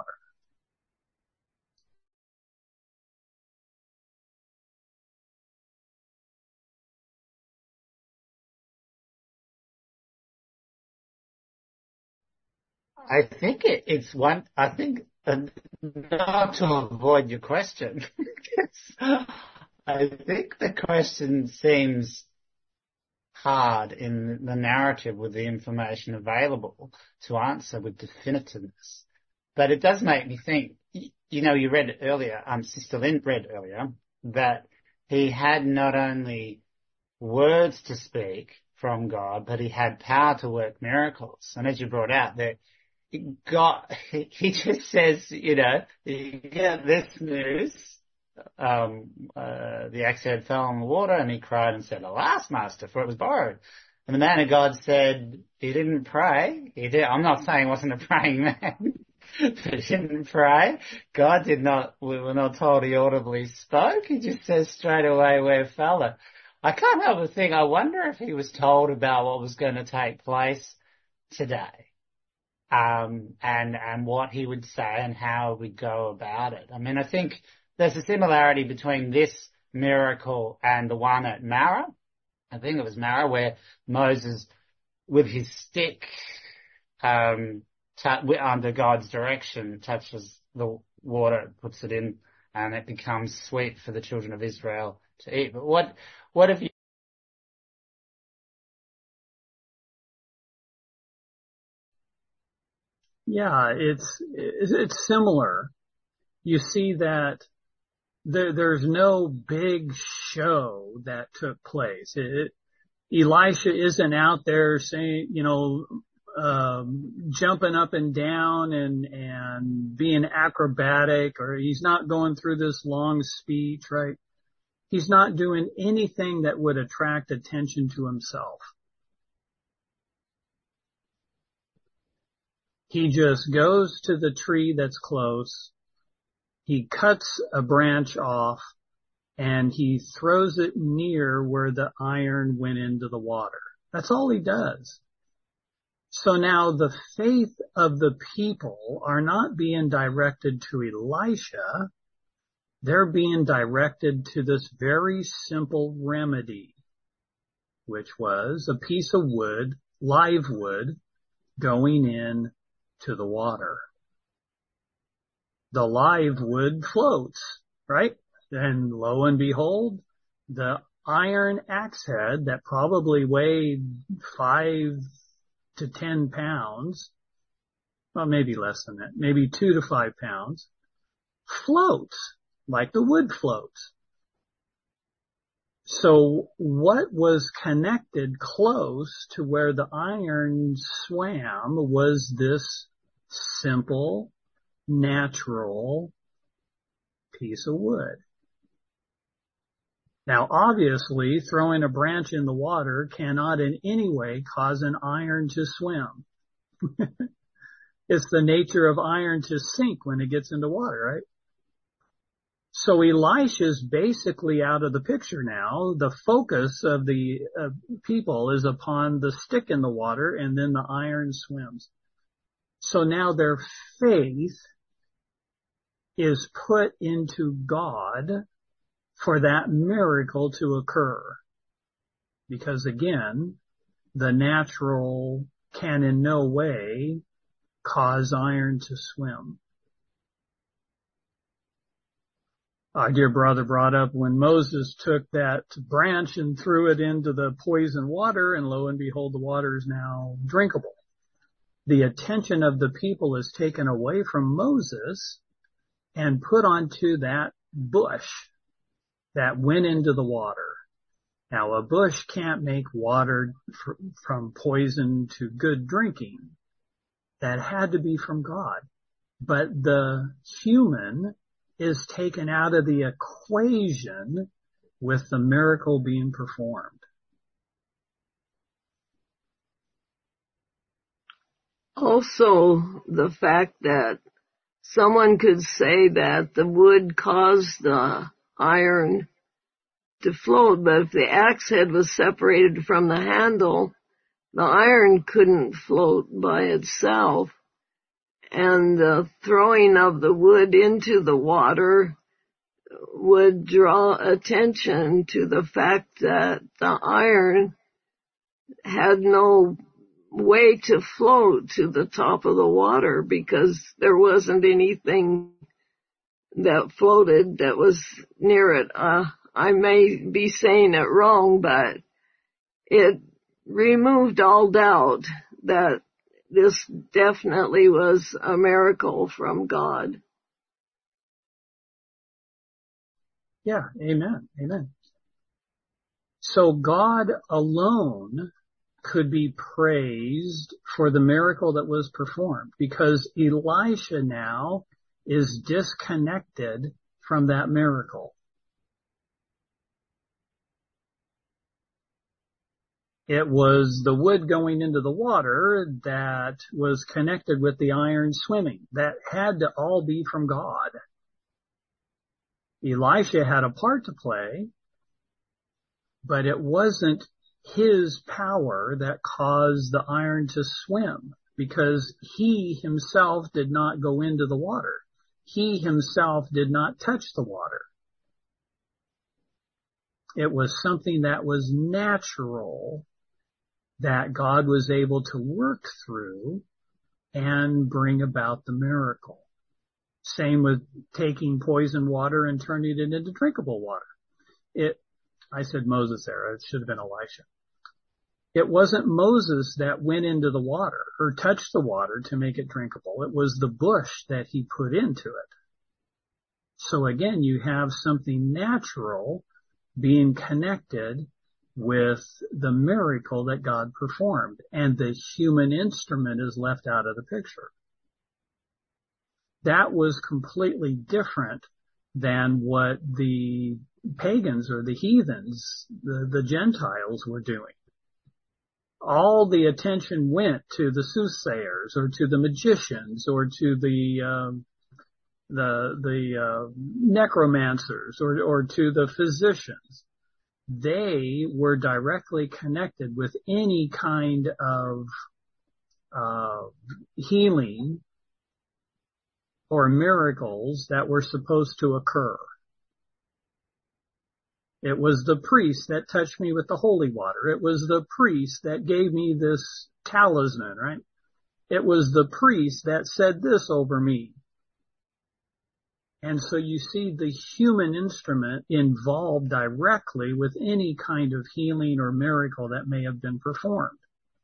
I think it, it's one, I think, uh, not to avoid your question, I think the question seems hard in the narrative with the information available to answer with definitiveness. But it does make me think, you know, you read earlier, um, Sister Lynn read earlier, that he had not only words to speak from God, but he had power to work miracles. And as you brought out, that God, he, he just says, you know, you get this news, um, uh, the axe head fell in the water, and he cried and said, alas, master, for it was borrowed. And the man of God said, he didn't pray. He did. I'm not saying he wasn't a praying man, but he didn't pray. God did not, we were not told he audibly spoke. He just says straight away where it fell. I can't help but think, I wonder if he was told about what was going to take place today. Um, and, and what he would say and how we'd go about it. I mean, I think there's a similarity between this miracle and the one at Marah. I think it was Marah where Moses, with his stick, um, t- under God's direction, touches the water, puts it in, and it becomes sweet for the children of Israel to eat. But what, what have you Yeah, it's, it's similar. You see that there, there's no big show that took place. It, Elisha isn't out there saying, you know, um, jumping up and down and, and being acrobatic, or he's not going through this long speech, right? He's not doing anything that would attract attention to himself. He just goes to the tree that's close. He cuts a branch off and he throws it near where the iron went into the water. That's all he does. So now the faith of the people are not being directed to Elisha. They're being directed to this very simple remedy, which was a piece of wood, live wood, going in to the water. The live wood floats, right? And lo and behold, the iron axe head that probably weighed five to ten pounds, well, maybe less than that, maybe two to five pounds, floats like the wood floats. So what was connected close to where the iron swam was this simple, natural piece of wood. Now, obviously, throwing a branch in the water cannot in any way cause an iron to swim. It's the nature of iron to sink when it gets into water, right? So Elisha's basically out of the picture now. The focus of the uh, people is upon the stick in the water, and then the iron swims. So now their faith is put into God for that miracle to occur. Because again, the natural can in no way cause iron to swim. Our dear brother brought up when Moses took that branch and threw it into the poison water, and lo and behold, the water is now drinkable. The attention of the people is taken away from Moses and put onto that bush that went into the water. Now, a bush can't make water fr- from poison to good drinking. That had to be from God. But the human is taken out of the equation with the miracle being performed. Also, the fact that someone could say that the wood caused the iron to float, but if the axe head was separated from the handle, the iron couldn't float by itself. And the throwing of the wood into the water would draw attention to the fact that the iron had no way to float to the top of the water because there wasn't anything that floated that was near it. Uh, I may be saying it wrong, but it removed all doubt that this definitely was a miracle from God. Yeah, amen, amen. So God alone could be praised for the miracle that was performed because Elisha now is disconnected from that miracle. It was the wood going into the water that was connected with the iron swimming. That had to all be from God. Elisha had a part to play, but it wasn't his power that caused the iron to swim because he himself did not go into the water. He himself did not touch the water. It was something that was natural that God was able to work through and bring about the miracle. Same with taking poison water and turning it into drinkable water. It, I said Moses there, it should have been Elisha. It wasn't Moses that went into the water or touched the water to make it drinkable. It was the bush that he put into it. So again, you have something natural being connected with the miracle that God performed, and the human instrument is left out of the picture. That was completely different than what the pagans or the heathens, the, the Gentiles were doing. All the attention went to the soothsayers or to the magicians or to the um, the the uh, necromancers or or to the physicians. They were directly connected with any kind of uh, healing or miracles that were supposed to occur. It was the priest that touched me with the holy water. It was the priest that gave me this talisman, right? It was the priest that said this over me. And so you see the human instrument involved directly with any kind of healing or miracle that may have been performed.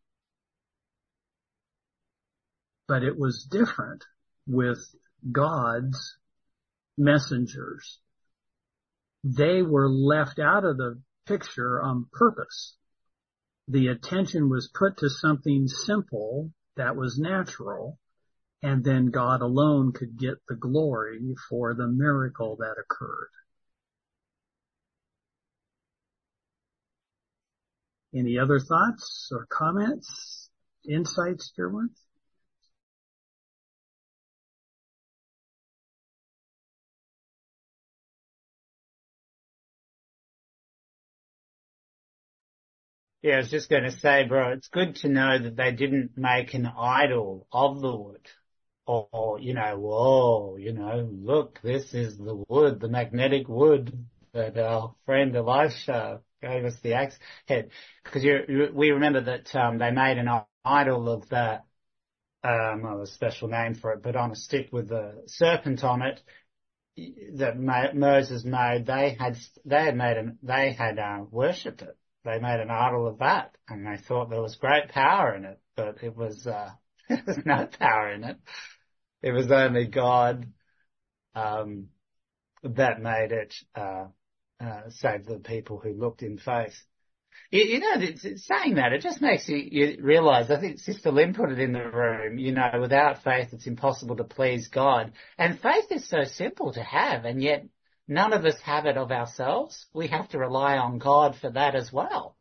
But it was different with God's messengers. They were left out of the picture on purpose. The attention was put to something simple that was natural, and then God alone could get the glory for the miracle that occurred. Any other thoughts or comments, insights, dear ones? Yeah, I was just going to say, bro, it's good to know that they didn't make an idol of the wood. Or, or, you know, whoa, you know, look, this is the wood, the magnetic wood that our friend Elisha gave us the axe head. Because you, you, we remember that um, they made an idol of that, um, well, a special name for it, but on a stick with a serpent on it that Mo- Moses made. They had they had made an they had uh, worshipped it. They made an idol of that, and they thought there was great power in it, but it was, uh, there was no power in it. It was only God, um, that made it, uh, uh, save the people who looked in faith. You, you know, it's, it's saying that, it just makes you, you realize, I think Sister Lynn put it in the room, you know, without faith it's impossible to please God. And faith is so simple to have, and yet none of us have it of ourselves. We have to rely on God for that as well.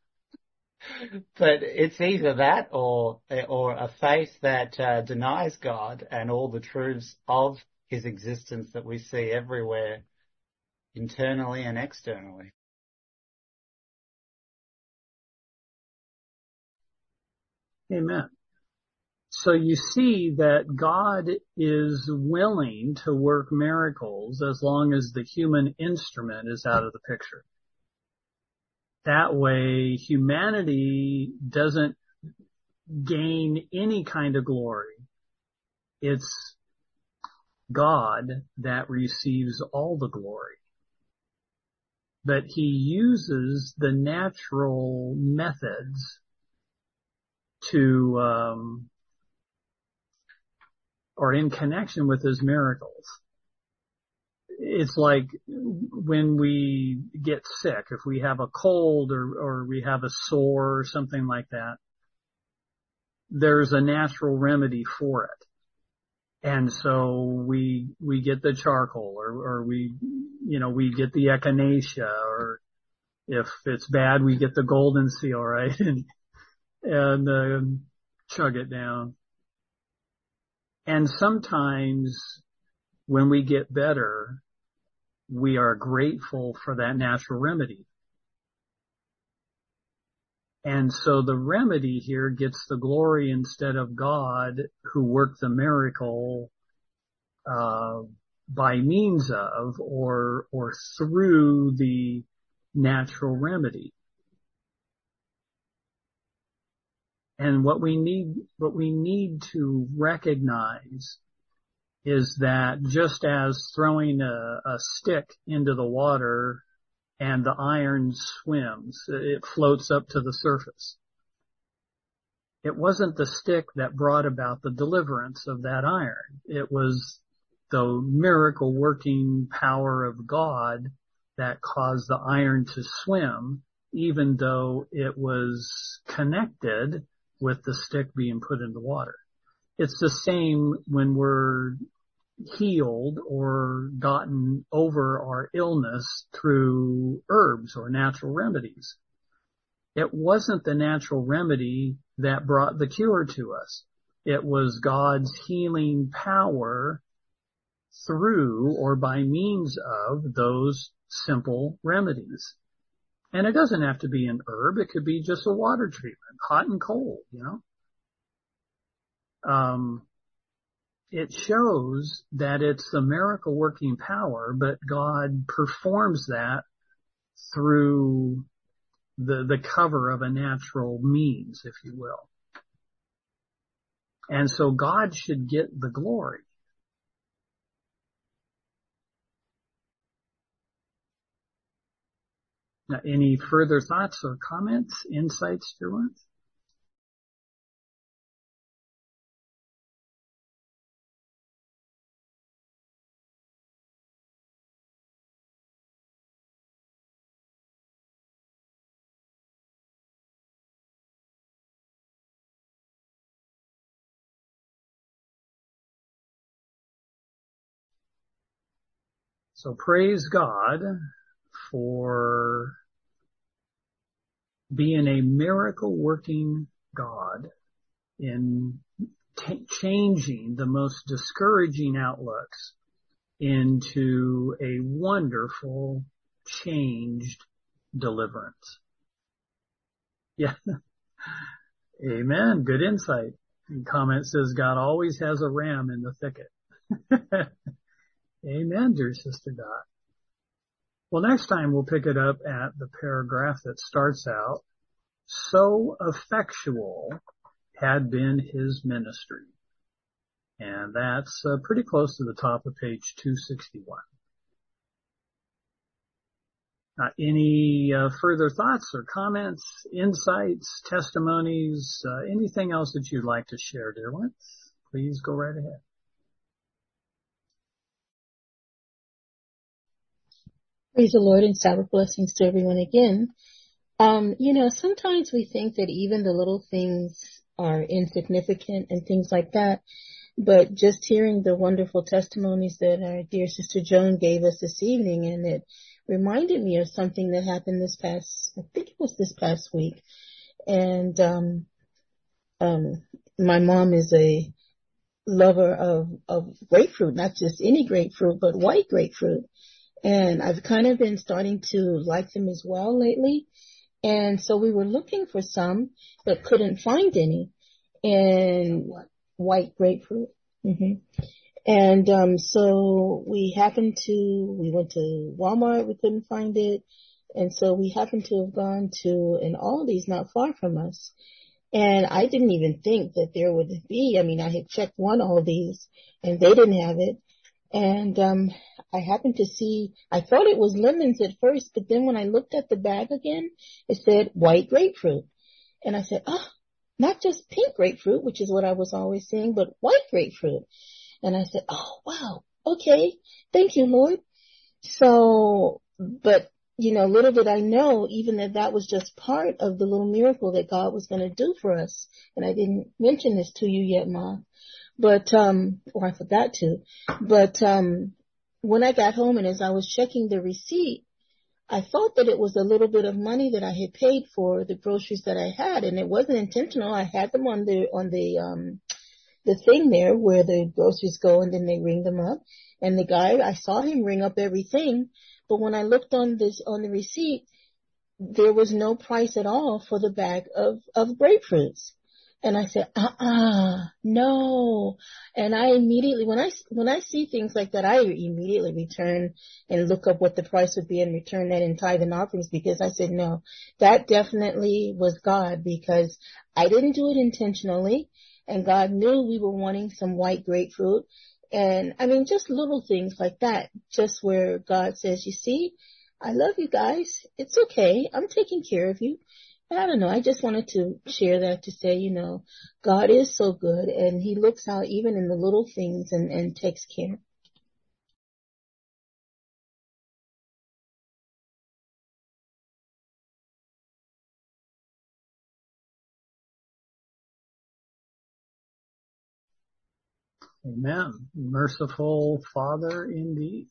But it's either that or or a faith that uh, denies God and all the truths of his existence that we see everywhere, internally and externally. Amen. So you see that God is willing to work miracles as long as the human instrument is out of the picture. That way, humanity doesn't gain any kind of glory. It's God that receives all the glory. But he uses the natural methods to, um, or in connection with his miracles. It's like when we get sick, if we have a cold or, or we have a sore or something like that, there's a natural remedy for it. And so we, we get the charcoal or, or we, you know, we get the echinacea, or if it's bad, we get the golden seal, right? And, and, um, chug it down. And sometimes when we get better, we are grateful for that natural remedy. And so the remedy here gets the glory instead of God, who worked the miracle uh by means of or or through the natural remedy. And what we need what we need to recognize is that just as throwing a, a stick into the water and the iron swims, it floats up to the surface. It wasn't the stick that brought about the deliverance of that iron. It was the miracle working power of God that caused the iron to swim, even though it was connected with the stick being put in the water. It's the same when we're healed or gotten over our illness through herbs or natural remedies. It wasn't the natural remedy that brought the cure to us. It was God's healing power through or by means of those simple remedies. And it doesn't have to be an herb. It could be just a water treatment, hot and cold, you know. um, it shows that it's a miracle working power, but God performs that through the, the cover of a natural means, if you will. And so God should get the glory. Now, any further thoughts or comments, insights, dear ones? So praise God for being a miracle working God in t- changing the most discouraging outlooks into a wonderful changed deliverance. Yeah. Amen. Good insight. And comment says God always has a ram in the thicket. Amen, dear Sister Dot. Well, next time we'll pick it up at the paragraph that starts out, so effectual had been his ministry. And that's uh, pretty close to the top of page two sixty-one. Uh, any uh, further thoughts or comments, insights, testimonies, uh, anything else that you'd like to share, dear ones? Please go right ahead. Praise the Lord and Sabbath blessings to everyone again. Um, you know, sometimes we think that even the little things are insignificant and things like that, but just hearing the wonderful testimonies that our dear Sister Joan gave us this evening, and it reminded me of something that happened this past, I think it was this past week. And, um, um, my mom is a lover of, of grapefruit, not just any grapefruit, but white grapefruit. And I've kind of been starting to like them as well lately. And so we were looking for some, but couldn't find any. And white grapefruit. Mm-hmm. And um so we happened to, we went to Walmart, we couldn't find it. And so we happened to have gone to an Aldi's not far from us. And I didn't even think that there would be, I mean, I had checked one Aldi's and they didn't have it. And um I happened to see, I thought it was lemons at first, but then when I looked at the bag again, it said white grapefruit. And I said, oh, not just pink grapefruit, which is what I was always seeing, but white grapefruit. And I said, oh, wow, okay, thank you, Lord. So, but, you know, little did I know even that that was just part of the little miracle that God was going to do for us. And I didn't mention this to you yet, Ma, but, um, or I forgot to, but, um, when I got home and as I was checking the receipt, I thought that it was a little bit of money that I had paid for the groceries that I had, and it wasn't intentional. I had them on the, on the, um, the thing there where the groceries go and then they ring them up. And the guy, I saw him ring up everything, but when I looked on this, on the receipt, there was no price at all for the bag of, of grapefruits. And I said, uh-uh, no. And I immediately, when I, when I see things like that, I immediately return and look up what the price would be and return that in tithe and offerings, because I said, no, that definitely was God, because I didn't do it intentionally. And God knew we were wanting some white grapefruit. And I mean, just little things like that, just where God says, you see, I love you guys. It's okay. I'm taking care of you. I don't know. I just wanted to share that to say, you know, God is so good and he looks out even in the little things and, and takes care. Amen. Merciful Father indeed.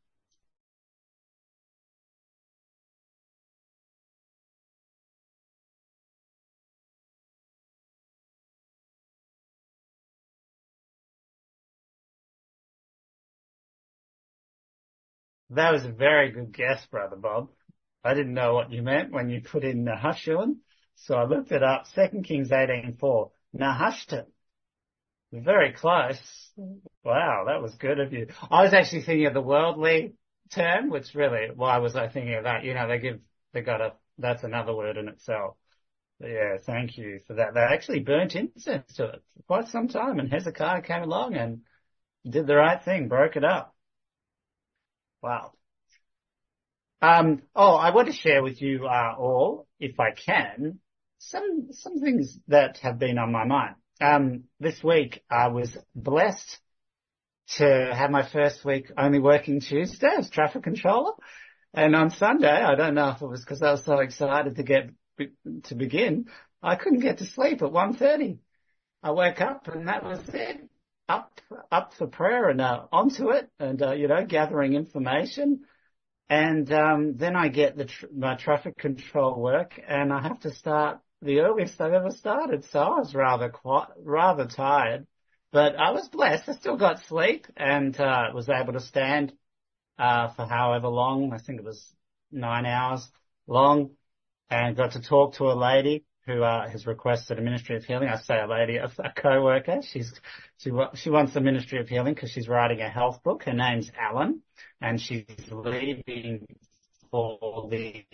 That was a very good guess, Brother Bob. I didn't know what you meant when you put in Nahashon, so I looked it up. Second Kings eighteen four. Nahashtan. Very close. Wow, that was good of you. I was actually thinking of the worldly term, which really, why was I thinking of that? You know, they give, they got a, that's another word in itself. But yeah, thank you for that. They actually burnt incense to it for quite some time, and Hezekiah came along and did the right thing, broke it up. Wow. Um, oh, I want to share with you uh, all, if I can, some some things that have been on my mind. Um, this week I was blessed to have my first week only working Tuesday as traffic controller, and on Sunday, I don't know if it was because I was so excited to get to begin, I couldn't get to sleep at one thirty. I woke up and that was it. Up up for prayer and uh, onto it, and uh, you know, gathering information. And um, then I get the tr- my traffic control work, and I have to start the earliest I've ever started. So I was rather quite, rather tired, but I was blessed. I still got sleep and uh, was able to stand uh, for however long. I think it was nine hours long, and got to talk to a lady who uh, has requested a ministry of healing. I say a lady, a, a co-worker. She's she she wants the ministry of healing because she's writing a health book. Her name's Alan, and she's leaving for the.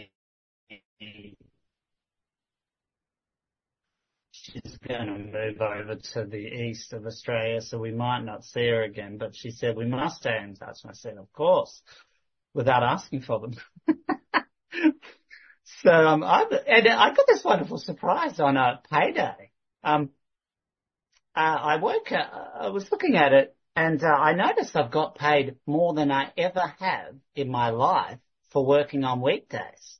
She's going to move over to the east of Australia, so we might not see her again. But she said we must stay in touch. And I said, of course, without asking for them. So um, I and I got this wonderful surprise on a payday. Um, uh, I woke up, I was looking at it, and uh, I noticed I've got paid more than I ever have in my life for working on weekdays.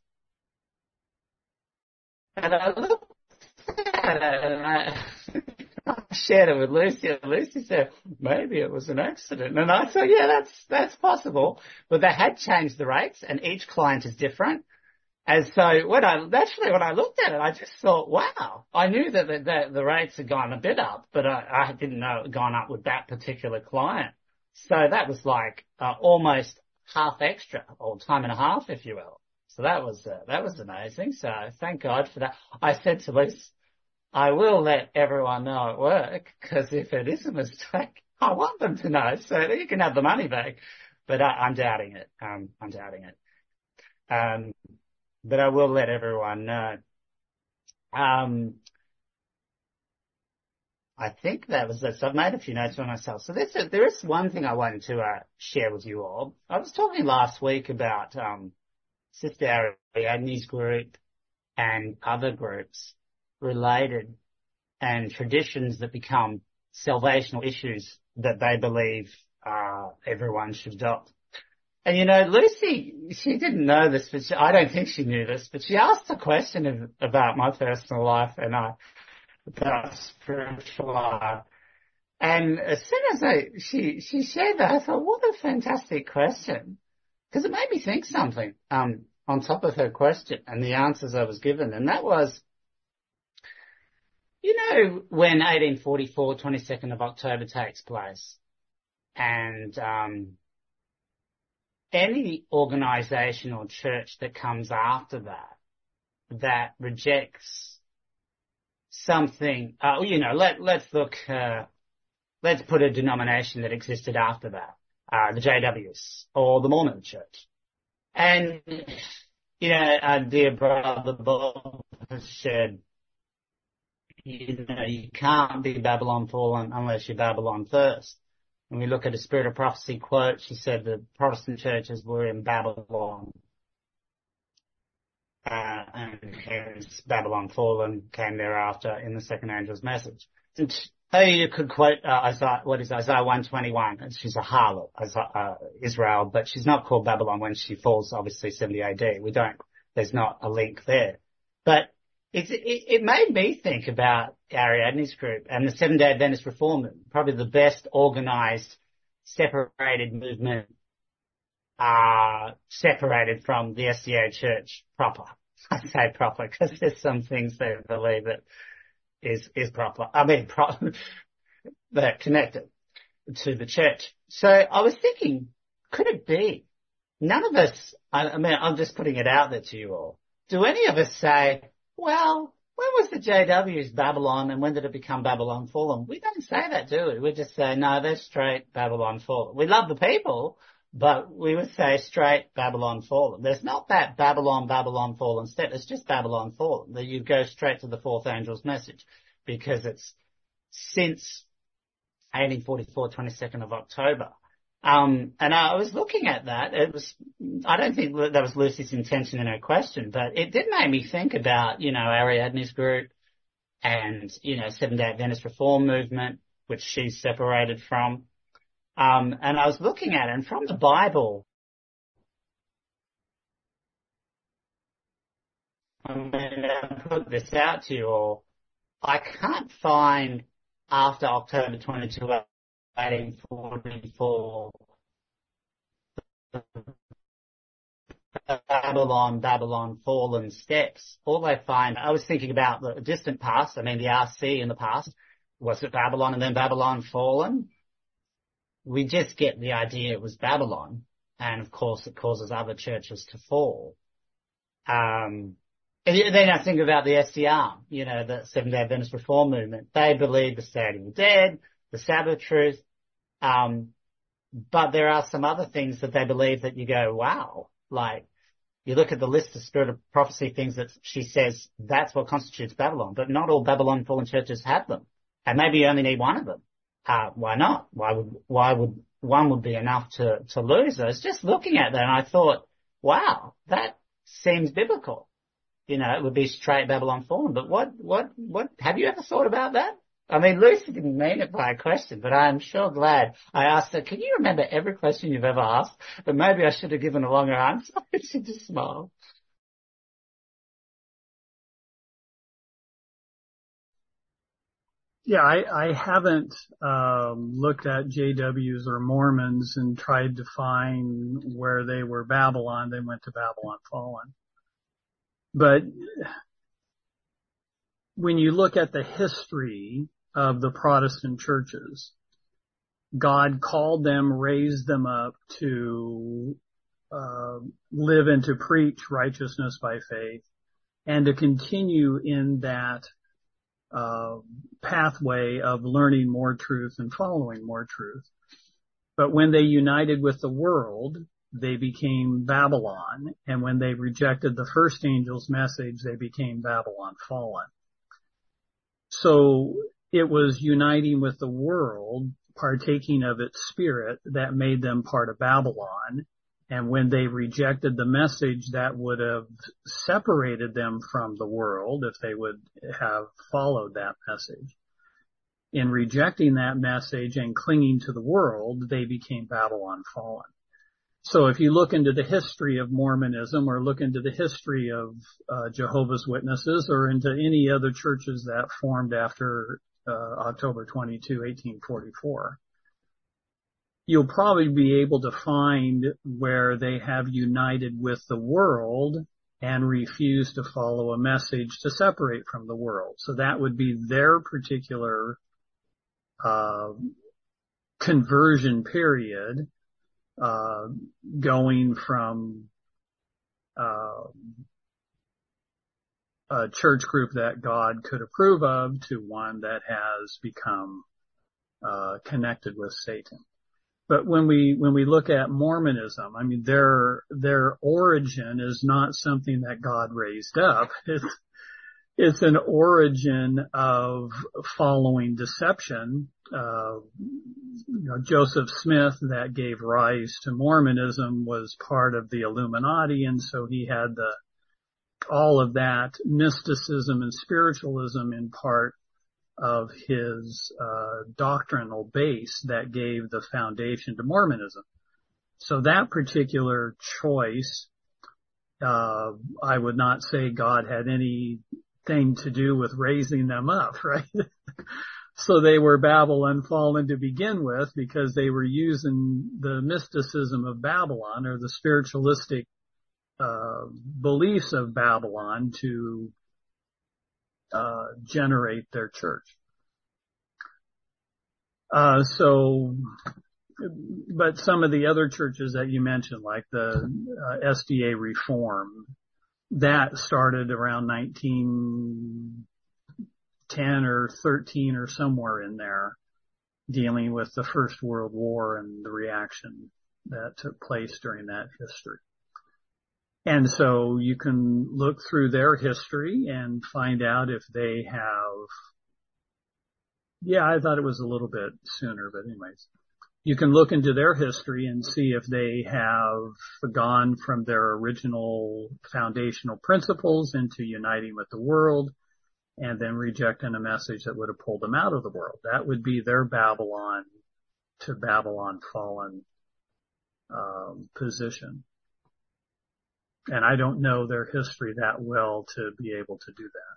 And I looked at it, and I, I shared it with Lucy. And Lucy said, maybe it was an accident. And I thought, yeah, that's that's possible. But they had changed the rates, and each client is different. And so when I, naturally when I looked at it, I just thought, wow, I knew that the, the, the rates had gone a bit up, but I, I didn't know it had gone up with that particular client. So that was like uh, almost half extra, or time and a half, if you will. So that was, uh, that was amazing. So thank God for that. I said to Liz, I will let everyone know at work, because if it is a mistake, I want them to know so that you can have the money back. But I, I'm doubting it. Um, I'm doubting it. Um, But I will let everyone know. Um, I think that was it. So I've made a few notes for myself. So there's a, there is one thing I wanted to uh, share with you all. I was talking last week about um, Sister Ariadne's group and other groups related and traditions that become salvational issues that they believe uh, everyone should adopt. And, you know, Lucy, she didn't know this, but she, I don't think she knew this, but she asked a question of, about my personal life and I, about spiritual life. And as soon as I, she, she shared that, I thought, what a fantastic question. Because it made me think something, um, on top of her question and the answers I was given. And that was, you know, when eighteen forty-four, twenty-second of October takes place and, um, any organisation or church that comes after that, that rejects something, uh, you know, let, let's look, uh, let's put a denomination that existed after that, uh, the J Ws or the Mormon Church. And, you know, our dear brother Bob has said, you know, you can't be Babylon fallen unless you're Babylon first. When we look at a Spirit of Prophecy quote, she said the Protestant churches were in Babylon. Uh, and hence Babylon fallen came thereafter in the second angel's message. And oh, you could quote uh, Isaiah, what is Isaiah one twenty-one? She's a harlot, uh, Israel, but she's not called Babylon when she falls, obviously seventy A D. We don't, there's not a link there. But It, it, it made me think about Ariadne's group and the Seventh-day Adventist Reform Movement, probably the best organised, separated movement, uh, separated from the S D A Church proper. I say proper because there's some things they believe that is, is proper. I mean, pro- they're connected to the church. So I was thinking, could it be? None of us, I, I mean, I'm just putting it out there to you all. Do any of us say, well, when was the J Ws Babylon and when did it become Babylon Fallen? We don't say that, do we? We just say, no, they're straight Babylon Fallen. We love the people, but we would say straight Babylon Fallen. There's not that Babylon, Babylon Fallen step. It's just Babylon Fallen, that you go straight to the fourth angel's message, because it's since eighteen forty-four, twenty-second of October. Um, and I was looking at that. It was, I don't think that was Lucy's intention in her question, but it did make me think about, you know, Ariadne's group and, you know, Seventh-day Adventist Reform movement, which she's separated from. Um, and I was looking at it, and from the Bible, I'm going to put this out to you all. I can't find after October twenty-second, eighteen forty-four, Babylon, Babylon Fallen steps. All I find, I was thinking about the distant past. I mean, the R C in the past. Was it Babylon and then Babylon Fallen? We just get the idea it was Babylon. And of course it causes other churches to fall. Um, and then I think about the S D R, you know, the Seventh-day Adventist Reform movement. They believe the state of the dead, the Sabbath truth. Um, but there are some other things that they believe that you go, wow, like you look at the list of spirit of prophecy things that she says that's what constitutes Babylon, but not all Babylon fallen churches have them. And maybe you only need one of them. Uh, why not? Why would, why would one would be enough to, to lose? I was just looking at that and I thought, wow, that seems biblical. You know, it would be straight Babylon fallen. But what, what, what, have you ever thought about that? I mean, Lucy didn't mean it by a question, but I'm sure glad I asked her, can you remember every question you've ever asked? But maybe I should have given a longer answer. She just smiled. Yeah, I, I haven't um, looked at J Ws or Mormons and tried to find where they were Babylon. They went to Babylon Fallen. But when you look at the history of the Protestant churches, God called them, raised them up to uh, live and to preach righteousness by faith, and to continue in that uh, pathway of learning more truth and following more truth. But when they united with the world, they became Babylon, and when they rejected the first angel's message, they became Babylon Fallen. So it was uniting with the world, partaking of its spirit, that made them part of Babylon. And when they rejected the message that would have separated them from the world, if they would have followed that message, in rejecting that message and clinging to the world, they became Babylon Fallen. So if you look into the history of Mormonism or look into the history of uh, Jehovah's Witnesses or into any other churches that formed after uh, October twenty-second, eighteen forty-four, you'll probably be able to find where they have united with the world and refused to follow a message to separate from the world. So that would be their particular uh, conversion period. Uh, going from, uh, a church group that God could approve of to one that has become, uh, connected with Satan. But when we, when we look at Mormonism, I mean, their, their origin is not something that God raised up. It's, it's an origin of following deception. Uh, you know, Joseph Smith, that gave rise to Mormonism, was part of the Illuminati, and so he had the, all of that mysticism and spiritualism in part of his, uh, doctrinal base that gave the foundation to Mormonism. So that particular choice, uh, I would not say God had anything to do with raising them up, right? So they were Babylon Fallen to begin with because they were using the mysticism of Babylon or the spiritualistic uh, beliefs of Babylon to uh, generate their church. Uh, so, but some of the other churches that you mentioned, like the uh, S D A Reform, that started around nineteen ten or thirteen or somewhere in there, dealing with the First World War and the reaction that took place during that history. And so you can look through their history and find out if they have, yeah, I thought it was a little bit sooner, but anyways, you can look into their history and see if they have gone from their original foundational principles into uniting with the world and then rejecting a message that would have pulled them out of the world. That would be their Babylon to Babylon fallen um, position. And I don't know their history that well to be able to do that.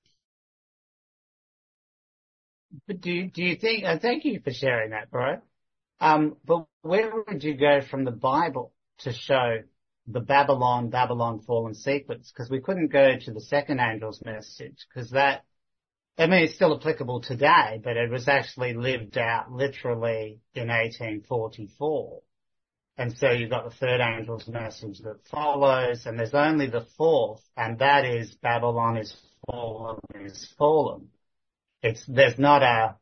But do do you think? Uh, thank you for sharing that, bro. Um, but where would you go from the Bible to show the Babylon, Babylon fallen sequence? Because we couldn't go to the second angel's message, because that, I mean, it's still applicable today, but it was actually lived out literally in eighteen forty-four. And so you've got the third angel's message that follows, and there's only the fourth, and that is Babylon is fallen, is fallen. It's, there's not a,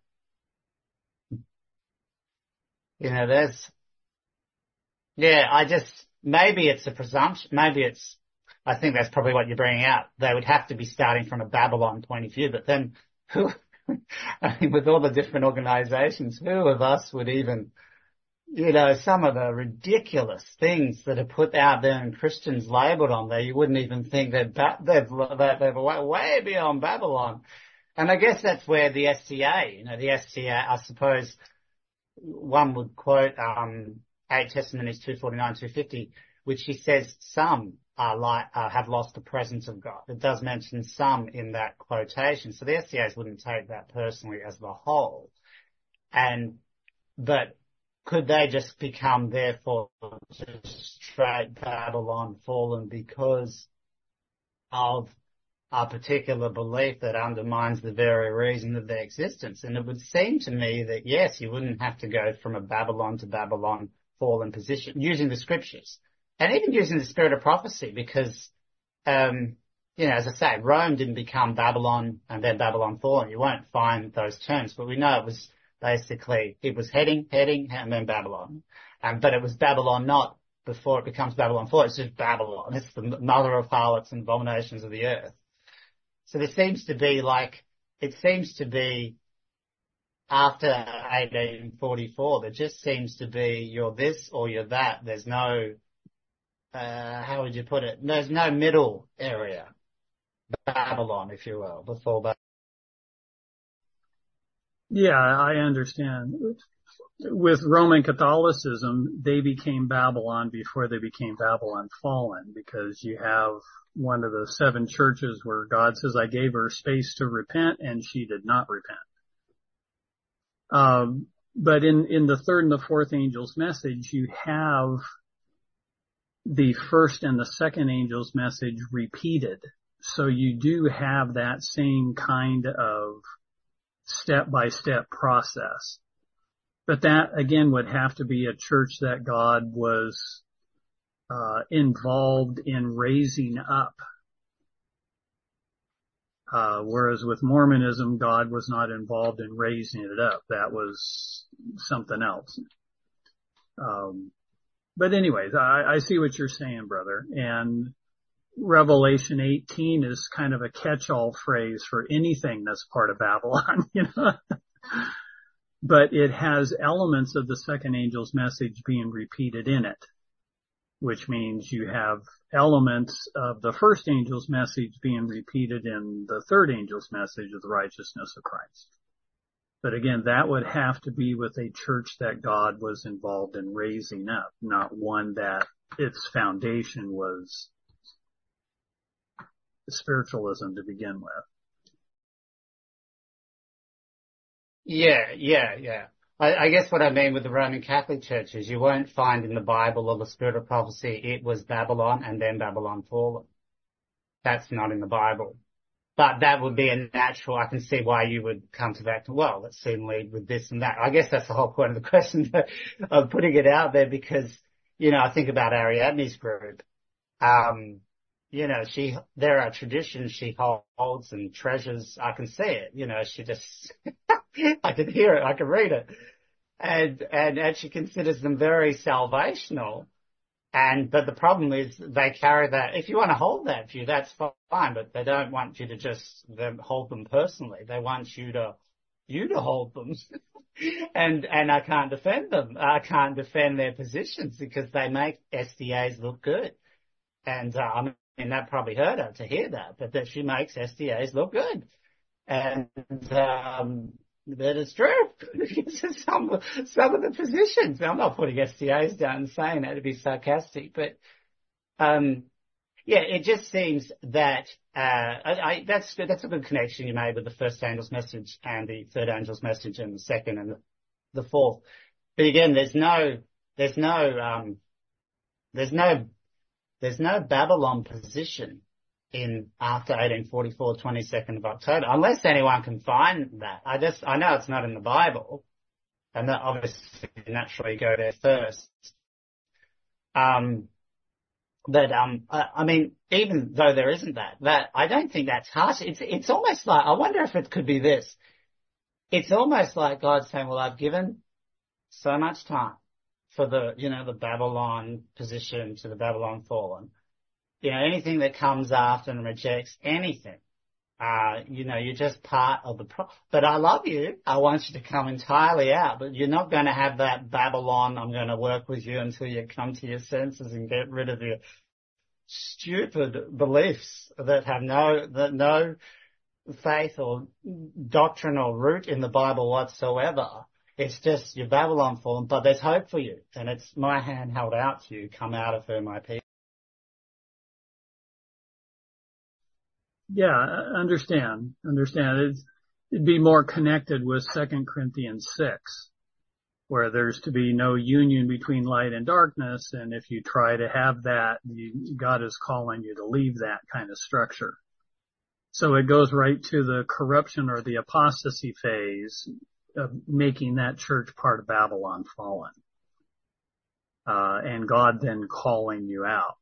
you know, there's, yeah, I just, maybe it's a presumption, maybe it's, I think that's probably what you're bringing out. They would have to be starting from a Babylon point of view, but then who, I mean, with all the different organizations, who of us would even, you know, some of the ridiculous things that are put out there and Christians labeled on there, you wouldn't even think that they're, they're, they're way, way beyond Babylon. And I guess that's where the S C A, you know, the S C A, I suppose one would quote, um, eight Testimonies two forty-nine, two fifty, which he says some are like, uh, have lost the presence of God. It does mention some in that quotation. So the S C As wouldn't take that personally as the whole. And, but, could they just become, therefore, just straight Babylon fallen because of a particular belief that undermines the very reason of their existence? And it would seem to me that, yes, you wouldn't have to go from a Babylon to Babylon fallen position using the scriptures and even using the spirit of prophecy because, um, you know, as I say, Rome didn't become Babylon and then Babylon fallen. You won't find those terms, but we know it was basically, it was heading, heading, and then Babylon. Um, but it was Babylon not before it becomes Babylon four. It's just Babylon. It's the mother of harlots and abominations of the earth. So there seems to be like, it seems to be after eighteen forty-four, there just seems to be you're this or you're that. There's no, uh, how would you put it? There's no middle area. Babylon, if you will, before that. Yeah, I understand. With Roman Catholicism, they became Babylon before they became Babylon fallen, because you have one of the seven churches where God says, I gave her space to repent, and she did not repent. Um, but in, in the third and the fourth angel's message, you have the first and the second angel's message repeated. So you do have that same kind of step-by-step process. But that, again, would have to be a church that God was uh involved in raising up. Uh whereas with Mormonism, God was not involved in raising it up. That was something else. Um But anyways, I, I see what you're saying, brother. And Revelation eighteen is kind of a catch-all phrase for anything that's part of Babylon, you know. But it has elements of the second angel's message being repeated in it, which means you have elements of the first angel's message being repeated in the third angel's message of the righteousness of Christ. But again, that would have to be with a church that God was involved in raising up, not one that its foundation was spiritualism to begin with. Yeah, yeah, yeah. I, I guess what I mean with the Roman Catholic Church is you won't find in the Bible or the Spirit of Prophecy it was Babylon and then Babylon fallen. That's not in the Bible. But that would be a natural, I can see why you would come to that, well, let's see them lead with this and that. I guess that's the whole point of the question of putting it out there because, you know, I think about Ariadne's group. Um, you know, she, there are traditions she holds and treasures. I can see it, you know, she just, I can hear it, I can read it. And, and, and she considers them very salvational. And, but the problem is they carry that, if you want to hold that view, that's fine, but they don't want you to just them, hold them personally. They want you to, you to hold them. and, and I can't defend them. I can't defend their positions because they make S D As look good. And, uh, I mean, and that probably hurt her to hear that, but that she makes S D As look good. And, um, that is true. some, some of the positions, I'm not putting S D As down and saying that to be sarcastic, but, um, yeah, it just seems that, uh, I, I, that's, that's a good connection you made with the first angel's message and the third angel's message and the second and the, the fourth. But again, there's no, there's no, um, there's no, There's no Babylon position in after eighteen forty-four, twenty-second of October, unless anyone can find that. I just, I know it's not in the Bible, and that obviously naturally go there first. Um, but, um, I, I mean, even though there isn't that, that, I don't think that's harsh. It's, it's almost like, I wonder if it could be this. It's almost like God saying, well, I've given so much time for the, you know, the Babylon position to the Babylon fallen. You know, anything that comes after and rejects anything, uh, you know, you're just part of the pro- but I love you. I want you to come entirely out, but you're not going to have that Babylon, I'm going to work with you until you come to your senses and get rid of your stupid beliefs that have no, that no faith or doctrinal root in the Bible whatsoever. It's just your Babylon fallen, but there's hope for you. And it's my hand held out to you. Come out of her, my people. Yeah, understand, understand. It's, it'd be more connected with Second Corinthians six, where there's to be no union between light and darkness. And if you try to have that, you, God is calling you to leave that kind of structure. So it goes right to the corruption or the apostasy phase of making that church part of Babylon fallen. Uh, and God then calling you out.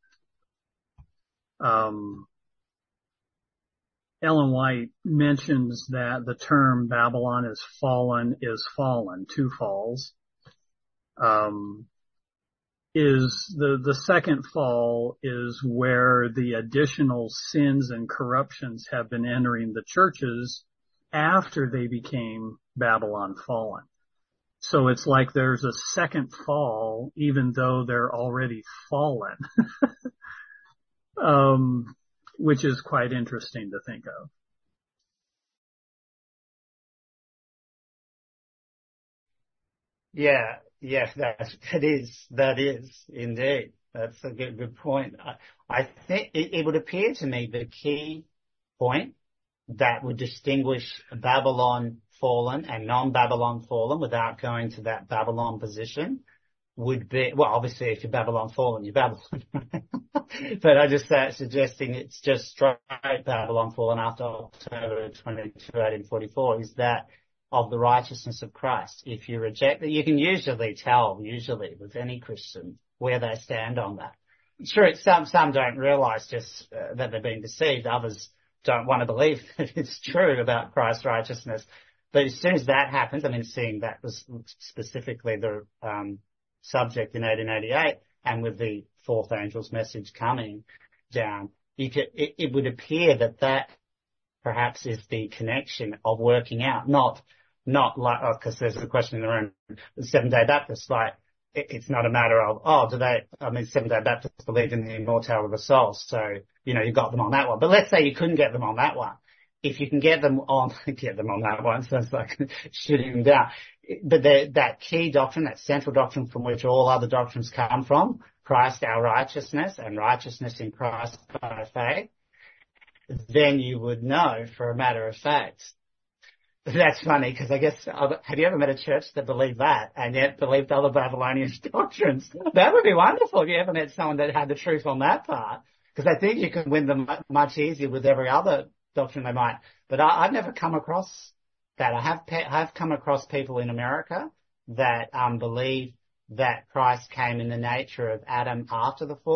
Um, Ellen White mentions that the term Babylon is fallen is fallen, two falls. Um, is the, the second fall is where the additional sins and corruptions have been entering the churches after they became Babylon fallen. So it's like there's a second fall, even though they're already fallen, um, which is quite interesting to think of. Yeah, yeah, that, that is, that is indeed. That's a good, good point. I, I think it, it would appear to me the key point that would distinguish Babylon fallen and non-Babylon fallen without going to that Babylon position would be, well, obviously if you're Babylon fallen, you're Babylon. But I just uh, suggesting it's just straight Babylon fallen after October twenty-second, eighteen forty-four is that of the righteousness of Christ. If you reject it, you can usually tell, usually with any Christian, where they stand on that. Sure, some, some don't realize just uh, that they're being deceived. Others don't want to believe that it's true about Christ's righteousness. But as soon as that happens, I mean, seeing that was specifically the um, subject in eighteen eighty-eight, and with the fourth angel's message coming down, you could, it, it would appear that that perhaps is the connection of working out, not not like, because oh, there's a question in the room, the Seventh-day Baptists, like, it, it's not a matter of, oh, do they, I mean, Seventh-day Baptists believe in the immortality of the soul, so, you know, you got them on that one. But let's say you couldn't get them on that one. If you can get them on, get them on that one, sounds like shooting them down. But the, that key doctrine, that central doctrine from which all other doctrines come from, Christ our righteousness and righteousness in Christ by faith, then you would know for a matter of fact. That's funny because I guess, have you ever met a church that believed that and yet believed other Babylonian doctrines? That would be wonderful if you ever met someone that had the truth on that part, because I think you can win them much easier with every other doctrine they might. But I, I've never come across that. I have, I have come across people in America that um, believe that Christ came in the nature of Adam after the fall,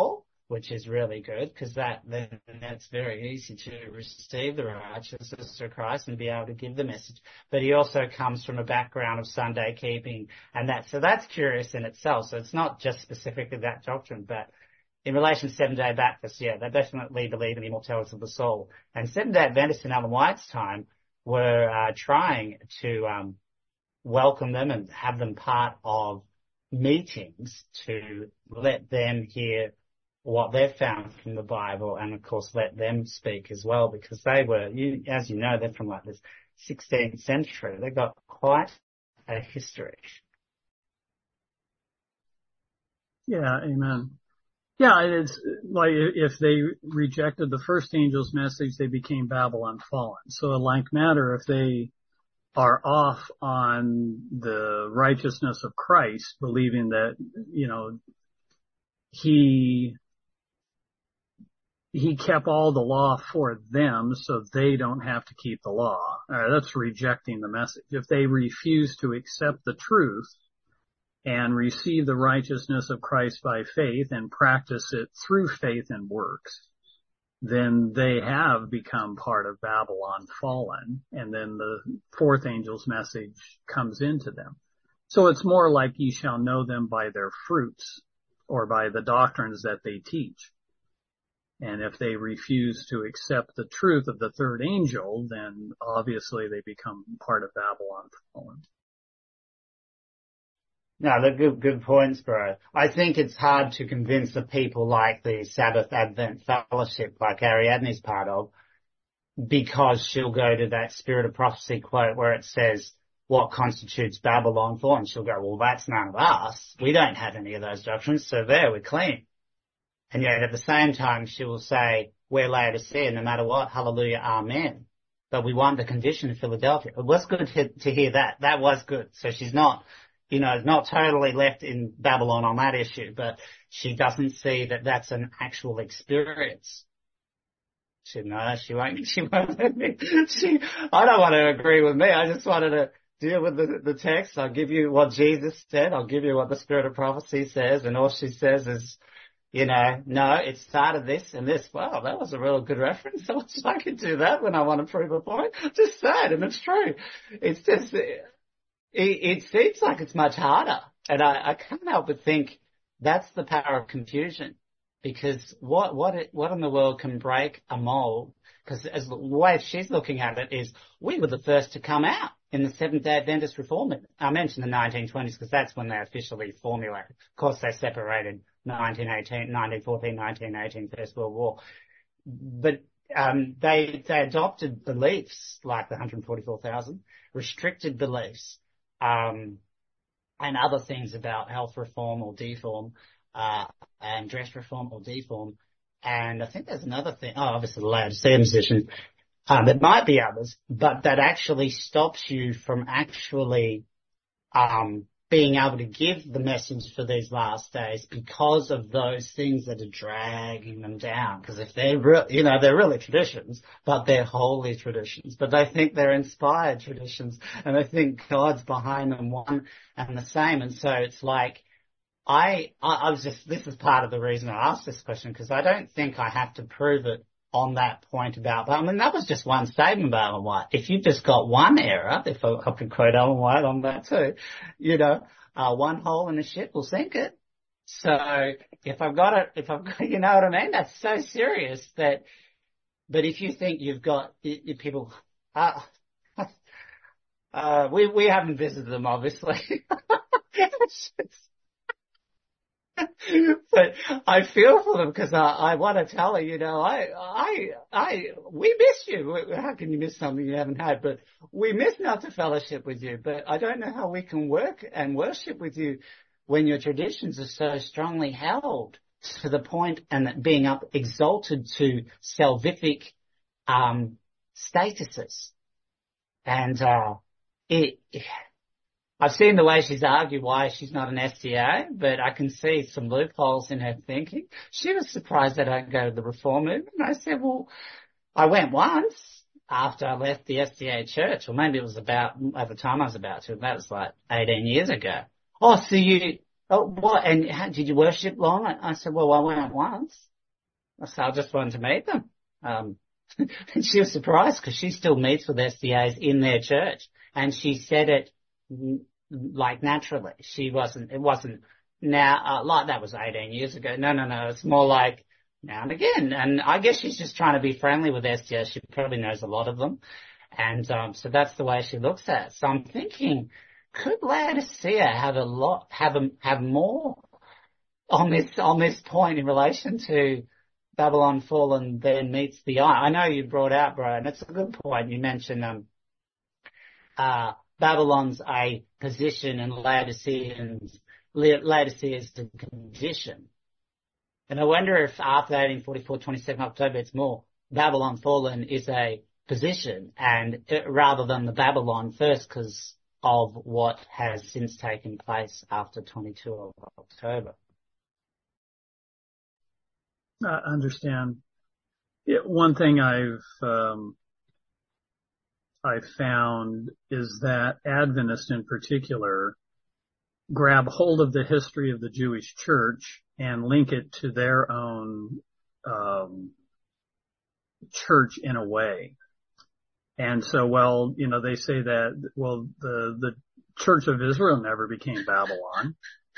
which is really good, because that then that's very easy to receive the righteousness of Christ and be able to give the message. But he also comes from a background of Sunday keeping, and that so that's curious in itself. So it's not just specifically that doctrine, but in relation to Seventh-day Baptists, yeah, they definitely believe in the immortality of the soul. And Seventh-day Adventists in Ellen White's time were uh, trying to um, welcome them and have them part of meetings to let them hear what they've found from the Bible, and of course let them speak as well, because they were, you, as you know, they're from like this sixteenth century. They've got quite a history. Yeah, amen. Yeah, it's like if they rejected the first angel's message, they became Babylon fallen. So in like matter, if they are off on the righteousness of Christ, believing that, you know, he he kept all the law for them so they don't have to keep the law. Uh, that's rejecting the message. If they refuse to accept the truth and receive the righteousness of Christ by faith and practice it through faith and works, then they have become part of Babylon fallen, and then the fourth angel's message comes into them. So it's more like ye shall know them by their fruits, or by the doctrines that they teach. And if they refuse to accept the truth of the third angel, then obviously they become part of Babylon fallen. No, they're good, good points, bro. I think it's hard to convince the people like the Sabbath Advent Fellowship, like Ariadne's part of, because she'll go to that Spirit of Prophecy quote where it says, what constitutes Babylon for? And she'll go, well, that's none of us. We don't have any of those doctrines, so there, we're clean. And yet at the same time, she will say, we're Laodicea, no matter what, hallelujah, amen. But we want the condition of Philadelphia. It was good to, to hear that. That was good. So she's not, you know, not totally left in Babylon on that issue, but she doesn't see that that's an actual experience. She, no, she won't, she won't let me. She, I don't want to agree with me. I just wanted to deal with the, the text. I'll give you what Jesus said. I'll give you what the Spirit of Prophecy says. And all she says is, you know, no, it started this and this. Wow, that was a real good reference. So I can do that when I want to prove a point. Just say it, and it's true. It's just, it, it seems like it's much harder. And I, I can't help but think that's the power of confusion. Because what, what, it, what in the world can break a mold? Because as the way she's looking at it is, we were the first to come out in the Seventh-day Adventist Reform Movement. I mentioned the nineteen twenties because that's when they officially formulated. Of course, they separated nineteen eighteen, nineteen fourteen, nineteen eighteen, First World War. But um, they, they adopted beliefs like the one hundred forty-four thousand, restricted beliefs, um, and other things about health reform or deform, uh, and dress reform or deform. And I think there's another thing, oh, obviously the Laodicea position. Um, there might be others, but that actually stops you from actually um, being able to give the message for these last days because of those things that are dragging them down. Because if they're, re- you know, they're really traditions, but they're holy traditions. But they think they're inspired traditions, and they think God's behind them one and the same. And so it's like, I, I, I was just, this is part of the reason I asked this question, because I don't think I have to prove it on that point about, I mean, that was just one statement about Ellen White. If you've just got one error, if I, I could quote Ellen White on that too, you know, uh, one hole in the ship will sink it. So if I've got it, if I've got, you know what I mean? That's so serious that, but if you think you've got you, you people, uh, uh, we, we haven't visited them, obviously. It's just, but I feel for them because I, I want to tell her, you know, I, I, I, we miss you. How can you miss something you haven't had? But we miss not to fellowship with you. But I don't know how we can work and worship with you when your traditions are so strongly held to the point and being up exalted to salvific, um, statuses. And, uh, it, I've seen the way she's argued why she's not an S D A, but I can see some loopholes in her thinking. She was surprised that I don't go to the Reform Movement. And I said, well, I went once after I left the S D A church, or maybe it was about, at the time I was about to, that was like eighteen years ago. Oh, so you, oh, what, and how, did you worship long? I, I said, well, I went once. So I just wanted to meet them. Um, and she was surprised because she still meets with S D As in their church. And she said it like naturally. She wasn't, it wasn't now, uh, like that was eighteen years ago. No, no, no. It's more like now and again. And I guess she's just trying to be friendly with S D As. She probably knows a lot of them. And, um, so that's the way she looks at it. So I'm thinking, could Laodicea have a lot, have a, have more on this, on this point in relation to Babylon fallen then meets the eye? I know you brought out, bro, and it's a good point. You mentioned, um, uh, Babylon's a position and Laodiceans, Laodicea's the condition. And I wonder if after eighteen forty-four, twenty-second October, it's more Babylon fallen is a position and it, rather than the Babylon first because of what has since taken place after twenty-two of October. I understand. Yeah, one thing I've um, I found is that Adventists in particular grab hold of the history of the Jewish church and link it to their own um, church in a way. And so, well, you know, they say that, well, the the Church of Israel never became Babylon.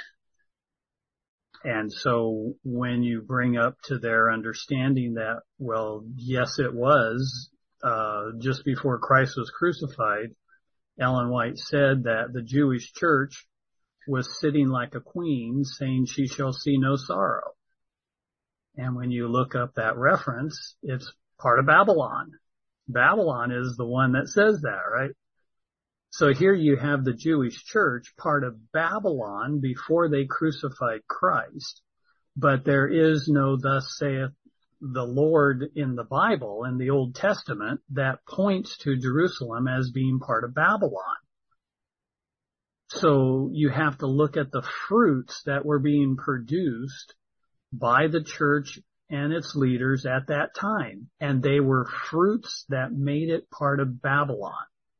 And so when you bring up to their understanding that, well, yes, it was, uh, just before Christ was crucified, Ellen White said that the Jewish church was sitting like a queen saying she shall see no sorrow. And when you look up that reference, it's part of Babylon. Babylon is the one that says that, right? So here you have the Jewish church, part of Babylon before they crucified Christ, but there is no thus saith the Lord in the Bible, in the Old Testament, that points to Jerusalem as being part of Babylon. So you have to look at the fruits that were being produced by the church and its leaders at that time, and they were fruits that made it part of Babylon.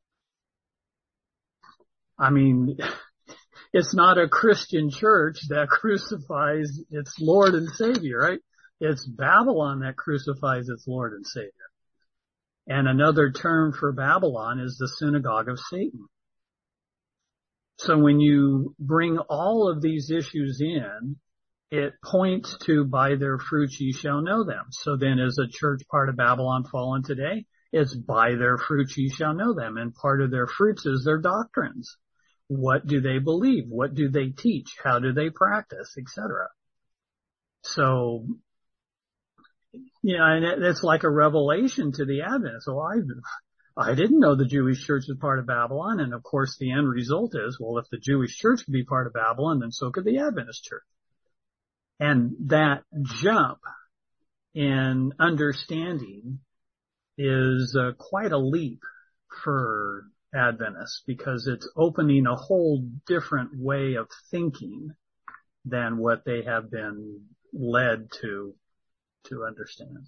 I mean, it's not a Christian church that crucifies its Lord and Savior, right? It's Babylon that crucifies its Lord and Savior. And another term for Babylon is the synagogue of Satan. So when you bring all of these issues in, it points to by their fruits ye shall know them. So then is a church part of Babylon fallen today? It's by their fruits ye shall know them. And part of their fruits is their doctrines. What do they believe? What do they teach? How do they practice, et cetera? So, you know, and it's like a revelation to the Adventists. So I, I didn't know the Jewish church was part of Babylon. And of course, the end result is, well, if the Jewish church could be part of Babylon, then so could the Adventist church. And that jump in understanding is uh, quite a leap for Adventists because it's opening a whole different way of thinking than what they have been led to to understand.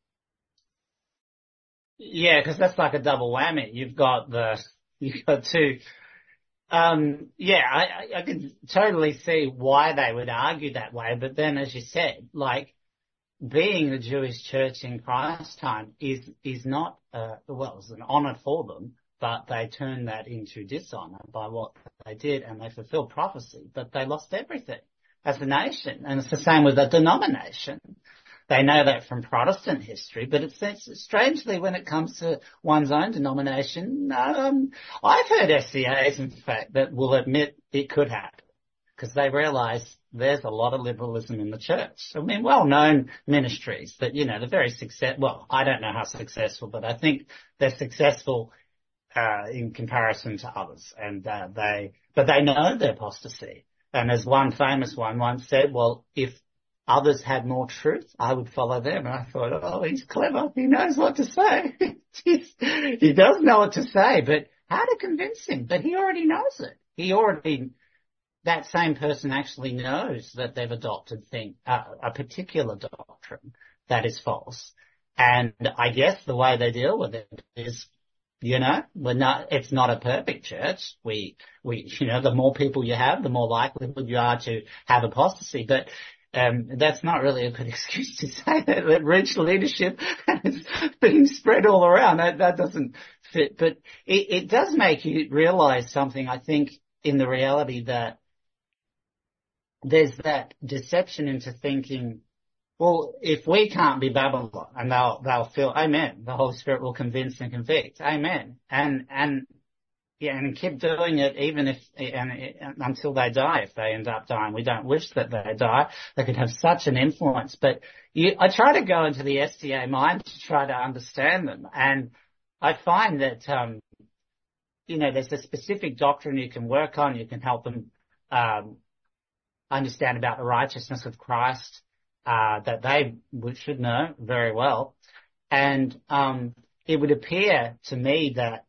Yeah, because that's like a double whammy. You've got the you've got two. Um, yeah, I, I can totally see why they would argue that way, but then, as you said, like being the Jewish church in Christ's time is is not uh, well, it's an honour for them. But they turned that into dishonor by what they did, and they fulfilled prophecy. But they lost everything as a nation, and it's the same with a denomination. They know that from Protestant history, but it's, it's strangely when it comes to one's own denomination, um, I've heard S C As, in fact, that will admit it could happen because they realise there's a lot of liberalism in the church. I mean, well-known ministries that, you know, they're very successful. Well, I don't know how successful, but I think they're successful Uh, in comparison to others, and uh, they, but they know their apostasy. And as one famous one once said, well, if others had more truth, I would follow them. And I thought, oh, he's clever. He knows what to say. He does know what to say, but how to convince him? But he already knows it. He already, that same person actually knows that they've adopted thing, uh, a particular doctrine that is false. And I guess the way they deal with it is, you know, we're not, it's not a perfect church. We, we, you know, the more people you have, the more likely you are to have apostasy. But Um, that's not really a good excuse to say that, that rich leadership is being spread all around. That, that doesn't fit. But it, it does make you realize something, I think, in the reality that there's that deception into thinking, well, if we can't be Babylon, and they'll, they'll feel, amen, the Holy Spirit will convince and convict, amen. And, and, yeah, and keep doing it even if, and, and until they die, if they end up dying. We don't wish that they die. They could have such an influence. But you, I try to go into the S D A mind to try to understand them. And I find that, um, you know, there's a specific doctrine you can work on. You can help them, um, understand about the righteousness of Christ, uh, that they should know very well. And, um, it would appear to me that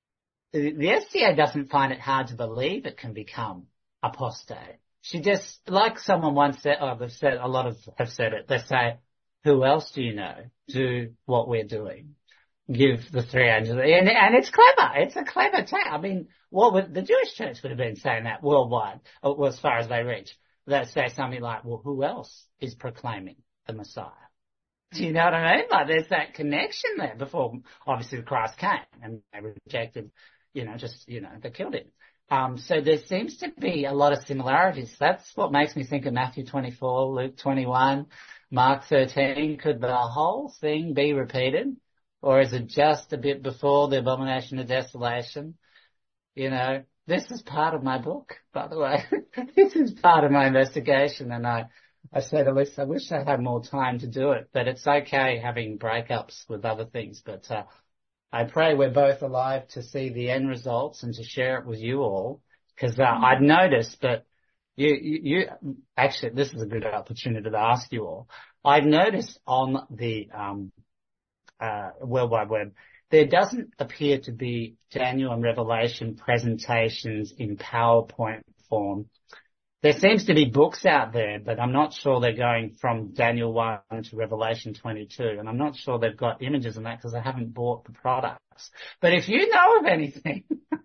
the S D A doesn't find it hard to believe it can become apostate. She just, like someone once said, oh, they've said, a lot of have said it, they say, who else do you know do what we're doing? Give the three angels, and, and it's clever. It's a clever tale. I mean, what would, the Jewish church would have been saying that worldwide, well, as far as they reach. They'd say something like, well, who else is proclaiming the Messiah? Do you know what I mean? Like, there's that connection there before, obviously, Christ came and they rejected, you know, just, you know, they killed him. Um, so there seems to be a lot of similarities. That's what makes me think of Matthew twenty-four, Luke twenty-one, Mark thirteen. Could the whole thing be repeated? Or is it just a bit before the abomination of desolation? You know, this is part of my book, by the way. This is part of my investigation, and I, I said, at least I wish I had more time to do it, but it's okay having breakups with other things. But uh, I pray we're both alive to see the end results and to share it with you all, because uh, I've noticed that you, you, you, actually, this is a good opportunity to ask you all. I've noticed on the um, uh, World Wide Web, there doesn't appear to be Daniel and Revelation presentations in PowerPoint form. There seems to be books out there, but I'm not sure they're going from Daniel one to Revelation twenty-two, and I'm not sure they've got images in that because I haven't bought the products. But if you know of anything,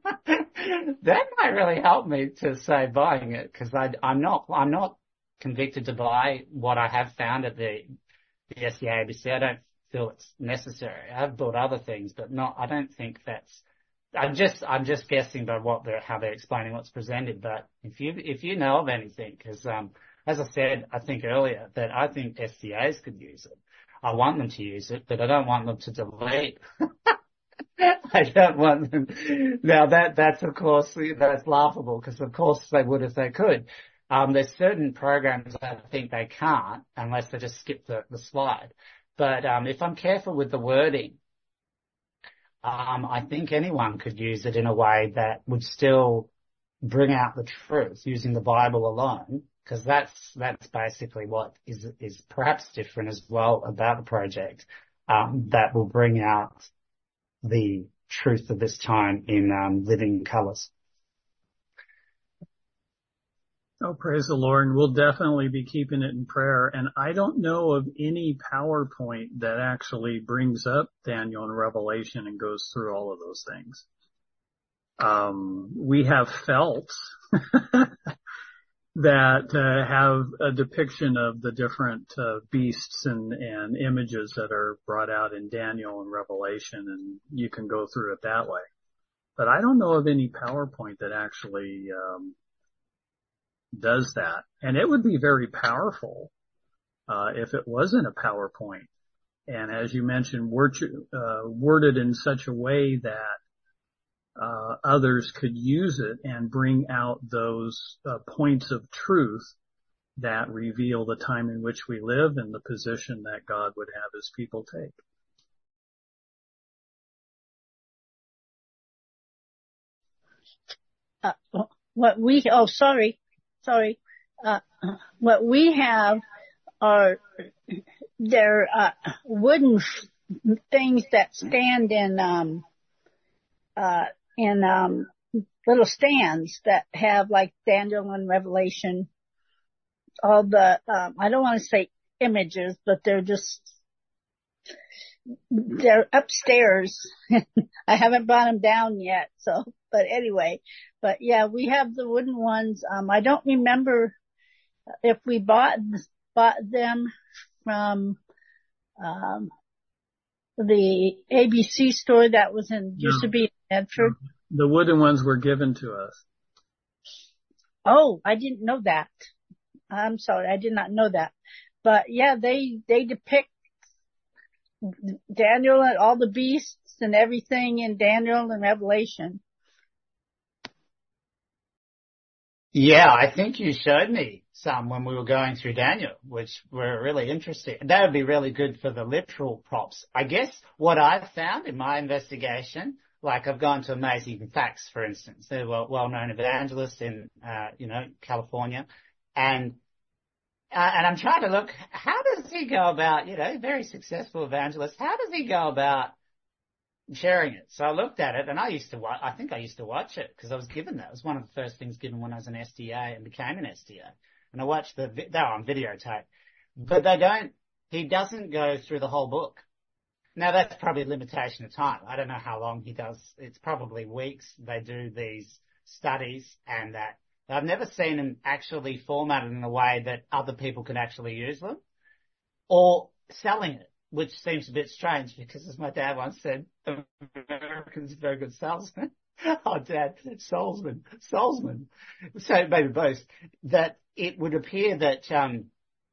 that might really help me to say buying it, because I'm not, I'm not convicted to buy what I have found at the, the S D A A B C. I don't feel it's necessary. I've bought other things, but not, I don't think that's, I'm just, I'm just guessing by what they're, how they're explaining what's presented. But if you, if you know of anything, because, um, as I said, I think earlier that I think S D As could use it. I want them to use it, but I don't want them to delete. I don't want them. Now that, that's of course, that's laughable, because of course they would if they could. Um, there's certain programs I think they can't unless they just skip the, the slide. But, um, if I'm careful with the wording, um, I think anyone could use it in a way that would still bring out the truth using the Bible alone, because that's, that's basically what is, is perhaps different as well about the project, um, that will bring out the truth of this time in, um, living colors. Oh, praise the Lord. And we'll definitely be keeping it in prayer. And I don't know of any PowerPoint that actually brings up Daniel and Revelation and goes through all of those things. Um, we have felts that uh, have a depiction of the different uh, beasts and, and images that are brought out in Daniel and Revelation, and you can go through it that way. But I don't know of any PowerPoint that actually um does that. And it would be very powerful uh if it wasn't a PowerPoint. And as you mentioned, word, uh, worded in such a way that uh others could use it and bring out those uh, points of truth that reveal the time in which we live and the position that God would have his people take. Uh, what we, oh, sorry, sorry, uh, what we have are, they're, uh, wooden f- things that stand in, um, uh, in, um, little stands that have like Daniel and Revelation, all the, um, I don't want to say images, but they're just, they're upstairs. I haven't brought them down yet, so, but anyway, but yeah, we have the wooden ones. Um, I don't remember if we bought bought them from um the A B C store that was in used No. to be in Medford. The wooden ones were given to us. Oh, I didn't know that. I'm sorry, I did not know that. But yeah, they they depict Daniel and all the beasts and everything in Daniel and Revelation. Yeah, I think you showed me some when we were going through Daniel, which were really interesting. That would be really good for the literal props. I guess what I've found in my investigation, like I've gone to Amazing Facts, for instance. They're well, well-known evangelists in, uh, you know, California. And, uh, and I'm trying to look, how does he go about, you know, very successful evangelist, how does he go about sharing it? So I looked at it, and I used to watch, I think I used to watch it because I was given that. It was one of the first things given when I was an S D A and became an S D A. And I watched the, they were on videotape. But they don't, he doesn't go through the whole book. Now that's probably a limitation of time. I don't know how long he does. It's probably weeks. They do these studies, and that I've never seen them actually formatted in a way that other people can actually use them, or selling it, which seems a bit strange because, as my dad once said, Americans are very good salesmen. Oh, Dad, salesman, salesman. So maybe both. That it would appear that um,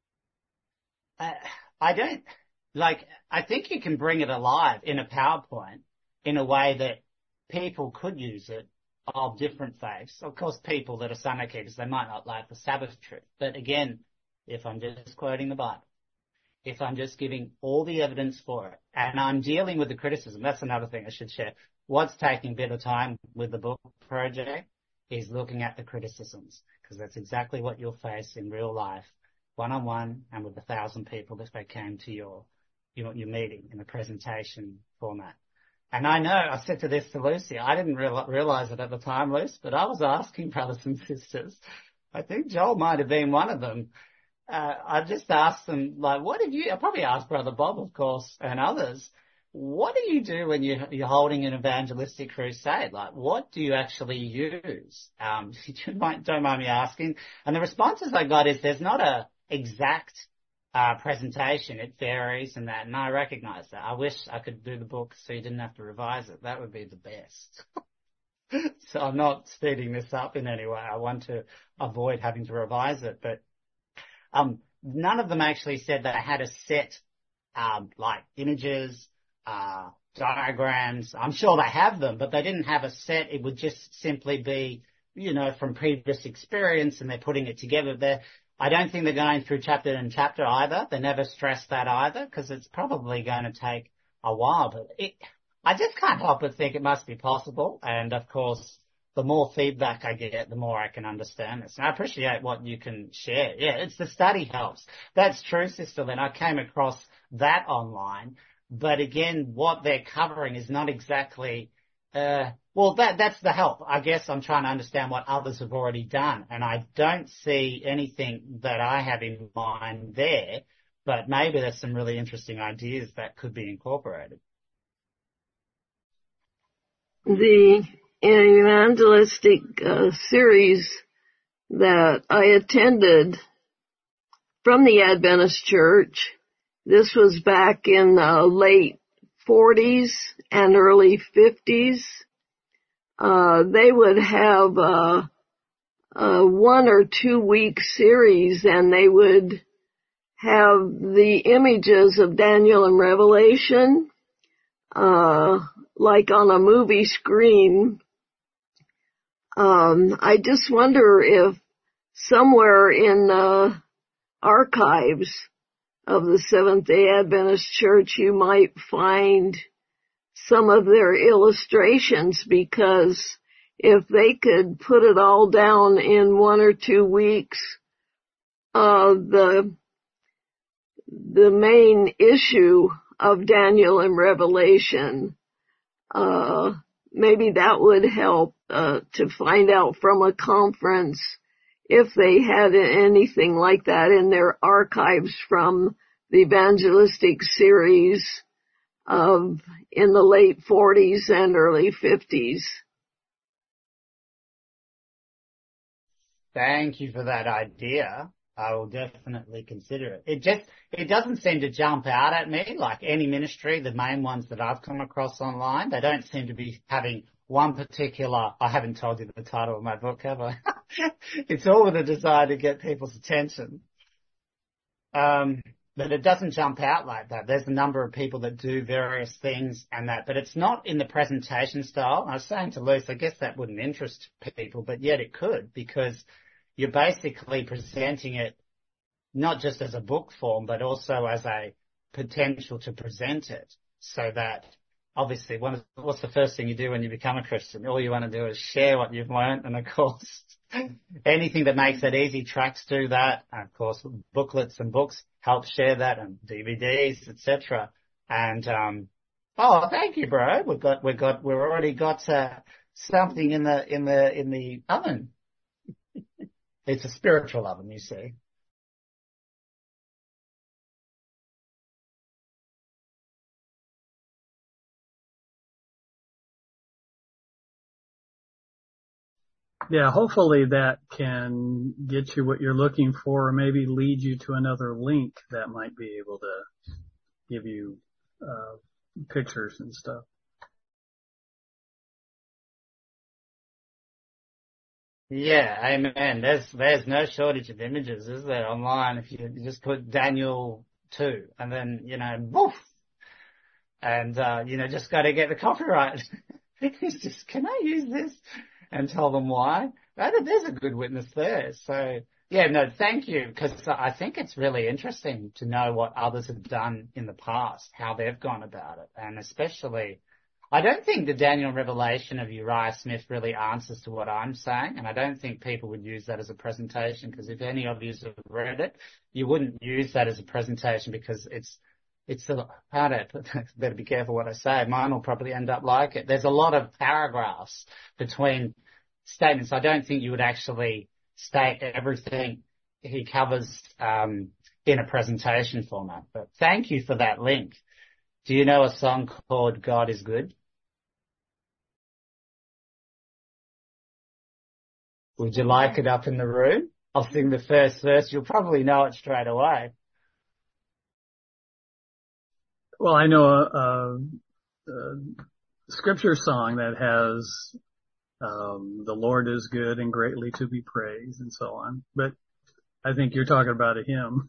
uh, I don't like. I think you can bring it alive in a PowerPoint in a way that people could use it of different faiths. Of course, people that are Sunday keepers, they might not like the Sabbath truth. But again, if I'm just quoting the Bible, if I'm just giving all the evidence for it, and I'm dealing with the criticism, that's another thing I should share. What's taking a bit of time with the book project is looking at the criticisms, because that's exactly what you'll face in real life, one-on-one and with a thousand people if they came to your, your, your meeting in a presentation format. And I know, I said to this to Lucy, I didn't real, realize it at the time, Lucy, but I was asking brothers and sisters, I think Joel might have been one of them. Uh, I just asked them, like, what did you, I probably asked Brother Bob, of course, and others, what do you do when you, you're holding an evangelistic crusade? Like, what do you actually use? Um, you might, don't mind me asking. And the responses I got is there's not a exact uh, presentation. It varies and that, and I recognize that. I wish I could do the book so you didn't have to revise it. That would be the best. So I'm not speeding this up in any way. I want to avoid having to revise it, but Um, none of them actually said they had a set, um, like images, uh, diagrams. I'm sure they have them, but they didn't have a set. It would just simply be, you know, from previous experience, and they're putting it together there. I don't think they're going through chapter and chapter either. They never stress that either, because it's probably going to take a while, but it, I just can't help but think it must be possible. And of course, the more feedback I get, the more I can understand this. And I appreciate what you can share. Yeah, it's the study helps. That's true, Sister Lynn. I came across that online. But again, what they're covering is not exactly, uh, well, that, that's the help. I guess I'm trying to understand what others have already done. And I don't see anything that I have in mind there, but maybe there's some really interesting ideas that could be incorporated. The evangelistic uh, series that I attended from the Adventist Church, this was back in the late forties and early fifties. Uh, they would have a, a one or two week series, and they would have the images of Daniel and Revelation, uh, like on a movie screen. Um, I just wonder if somewhere in the archives of the Seventh-day Adventist Church you might find some of their illustrations, because if they could put it all down in one or two weeks, uh, the, the main issue of Daniel and Revelation, uh, maybe that would help, uh, to find out from a conference if they had anything like that in their archives from the evangelistic series of in the late forties and early fifties. Thank you for that idea. I will definitely consider it. It just, it doesn't seem to jump out at me like any ministry, the main ones that I've come across online. They don't seem to be having one particular, I haven't told you the title of my book, have I? It's all with a desire to get people's attention. Um, but it doesn't jump out like that. There's a number of people that do various things and that, but it's not in the presentation style. I was saying to Luce, I guess that wouldn't interest people, but yet it could, because you're basically presenting it not just as a book form, but also as a potential to present it, so that obviously one of, what's the first thing you do when you become a Christian? All you want to do is share what you've learned. And of course, anything that makes it easy, tracts do that. And of course, booklets and books help share that, and D V Ds, et cetera. And, um, oh, thank you, bro. We've got, we've got, we've already got, uh, something in the, in the, in the oven. It's a spiritual oven, you see. Yeah, hopefully that can get you what you're looking for, or maybe lead you to another link that might be able to give you uh pictures and stuff. Yeah, amen. There's, there's no shortage of images, is there, online? If you, you just put Daniel two and then, you know, woof, and, uh, you know, just got to get the copyright. It's just, can I use this? And tell them why. There's a good witness there. So, yeah, no, thank you, because I think it's really interesting to know what others have done in the past, how they've gone about it. And especially, I don't think the Daniel revelation of Uriah Smith really answers to what I'm saying, and I don't think people would use that as a presentation, because if any of you have read it, you wouldn't use that as a presentation, because it's It's a, how to, better be careful what I say. Mine will probably end up like it. There's a lot of paragraphs between statements. I don't think you would actually state everything he covers um, in a presentation format. But thank you for that link. Do you know a song called God is Good? Would you like it up in the room? I'll sing the first verse. You'll probably know it straight away. Well, I know a, a, a scripture song that has um, the Lord is good and greatly to be praised and so on. But I think you're talking about a hymn.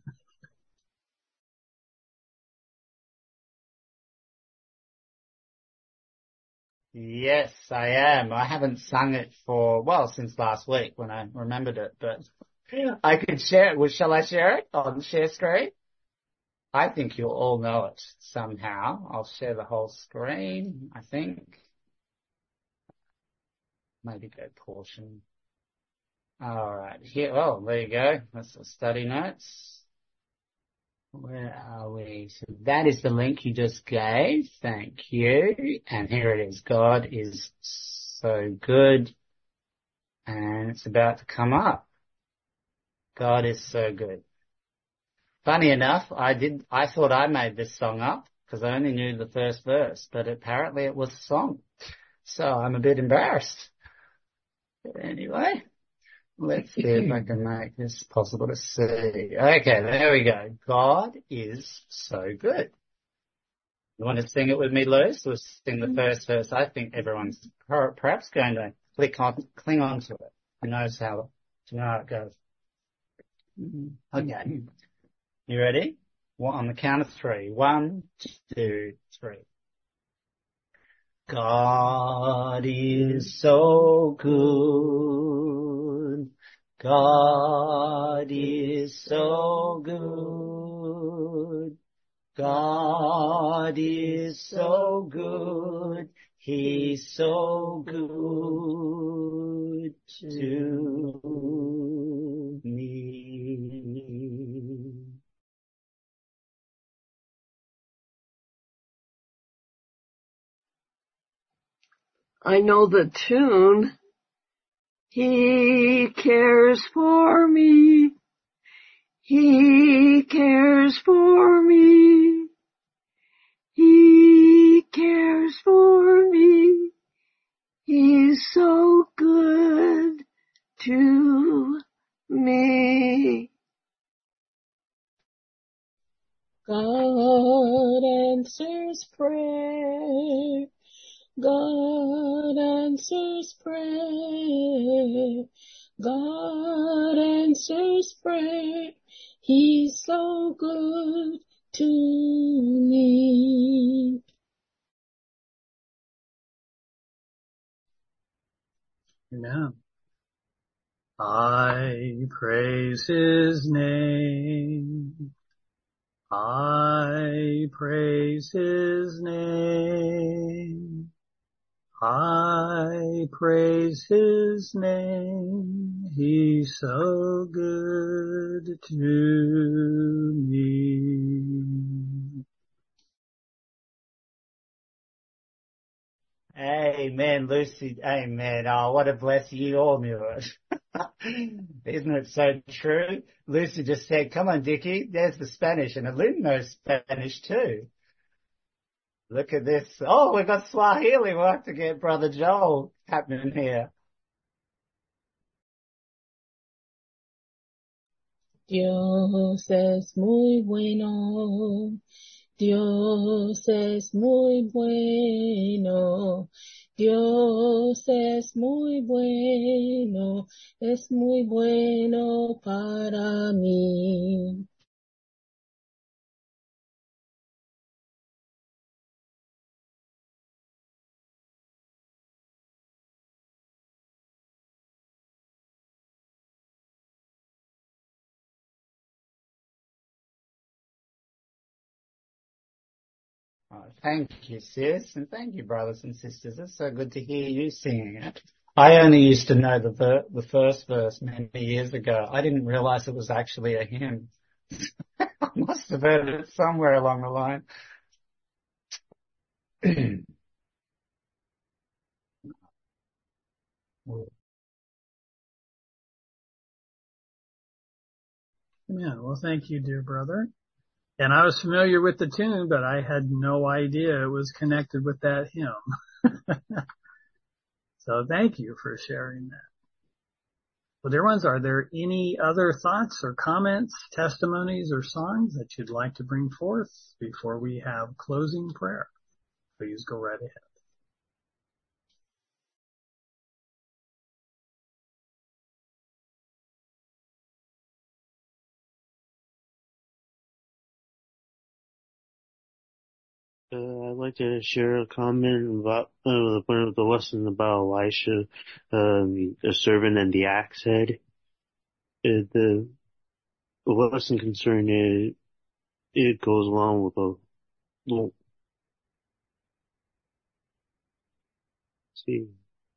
Yes, I am. I haven't sung it for, well, since last week when I remembered it, but I could share it. Well, shall I share it on share screen? I think you'll all know it somehow. I'll share the whole screen, I think. Maybe go portion. All right. Here, oh, there you go. That's the study notes. Where are we? So that is the link you just gave. Thank you. And here it is. God is so good. And it's about to come up. God is so good. Funny enough, I did, I thought I made this song up because I only knew the first verse, but apparently it was a song. So I'm a bit embarrassed. But anyway, let's see if I can make this possible to see. Okay, there we go. God is so good. You want to sing it with me, Luz? We'll sing the first verse. I think everyone's perhaps going to click on, cling on to it. Who knows how, to know how it goes. Okay. You ready? Well, on the count of three. One, two, three. God is so good. God is so good. God is so good. He's so good to me. I know the tune. He cares for me. He cares for me. He cares for me. He's so good to me. God answers prayer. God answers prayer. He's so good to me. Amen. I praise his name. I praise his name. I praise his name. He's so good to me. Amen, Lucy. Amen. Oh, what a blessing. You all knew it. Isn't it so true? Lucy just said, come on, Dickie, there's the Spanish. And Lynn knows Spanish too. Look at this. Oh, we've got Swahili. We'll have to get Brother Joel happening here. Dios es muy bueno. Dios es muy bueno. Dios es muy bueno. Es muy bueno para mí. Oh, thank you, sis, and thank you, brothers and sisters. It's so good to hear you singing it. I only used to know the ver- the first verse many years ago. I didn't realize it was actually a hymn. I must have heard it somewhere along the line. Yeah, well, thank you, dear brother. And I was familiar with the tune, but I had no idea it was connected with that hymn. So thank you for sharing that. Well, dear ones, are there any other thoughts or comments, testimonies, or songs that you'd like to bring forth before we have closing prayer? Please go right ahead. Uh, I'd like to share a comment about uh, one of the lessons about Elisha, um, the servant and the axe head. Uh, the, the lesson concerned it, it goes along with a well, see,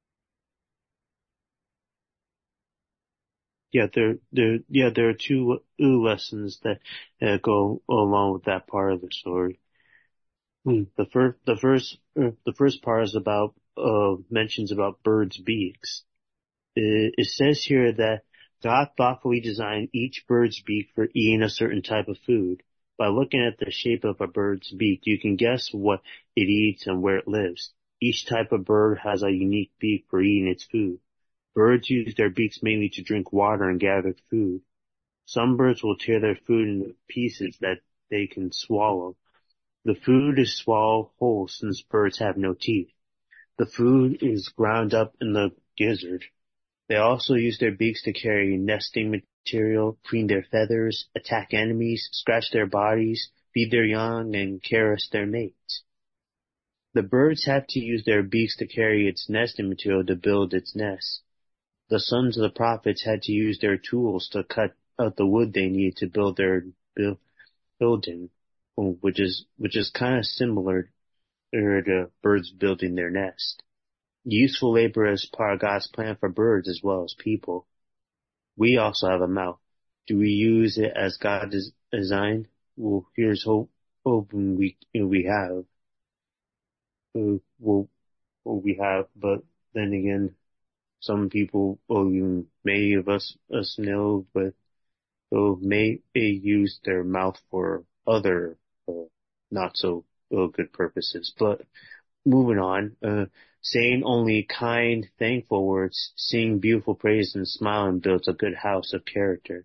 yeah, there, there, yeah, there are two, two lessons that uh, go along with that part of the story. Hmm, The first, the first, uh, the first part is about uh, mentions about birds' beaks. It, it says here that God thoughtfully designed each bird's beak for eating a certain type of food. By looking at the shape of a bird's beak, you can guess what it eats and where it lives. Each type of bird has a unique beak for eating its food. Birds use their beaks mainly to drink water and gather food. Some birds will tear their food into pieces that they can swallow. The food is swallowed whole since birds have no teeth. The food is ground up in the gizzard. They also use their beaks to carry nesting material, preen their feathers, attack enemies, scratch their bodies, feed their young, and caress their mates. The birds have to use their beaks to carry its nesting material to build its nest. The sons of the prophets had to use their tools to cut out the wood they need to build their building, which is which is kind of similar to birds building their nest. Useful labor is part of God's plan for birds as well as people. We also have a mouth. Do we use it as God has designed? Well, here's hope, hoping we we have. Uh, well, well, we have, but then again, some people, or even many of us, us know, but uh, may use their mouth for other uh, not so uh, good purposes. But moving on, uh, saying only kind, thankful words, sing beautiful praise and smiling builds a good house of character.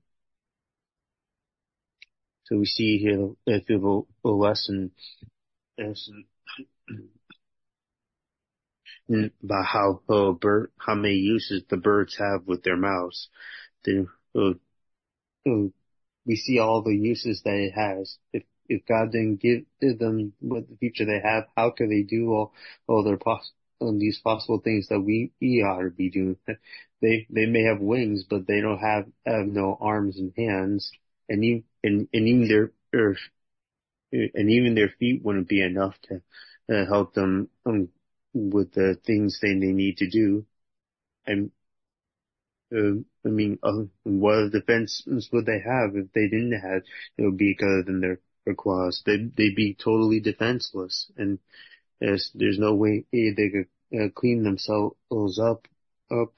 So we see here if you have a lesson, lesson about how uh, bird, how many uses the birds have with their mouths. They, uh, uh, we see all the uses that it has. If if God didn't give them what the future they have, how could they do all all their pos- um, these possible things that we, we ought to be doing? They they may have wings, but they don't have have no arms and hands, and even and, and even their, their and even their feet wouldn't be enough to uh, help them um, with the things they, they need to do. And uh, I mean, uh, what defenses would they have if they didn't have no beak other than their, their claws? They'd, they'd be totally defenseless, and there's, there's no way they could uh, clean themselves up. Up,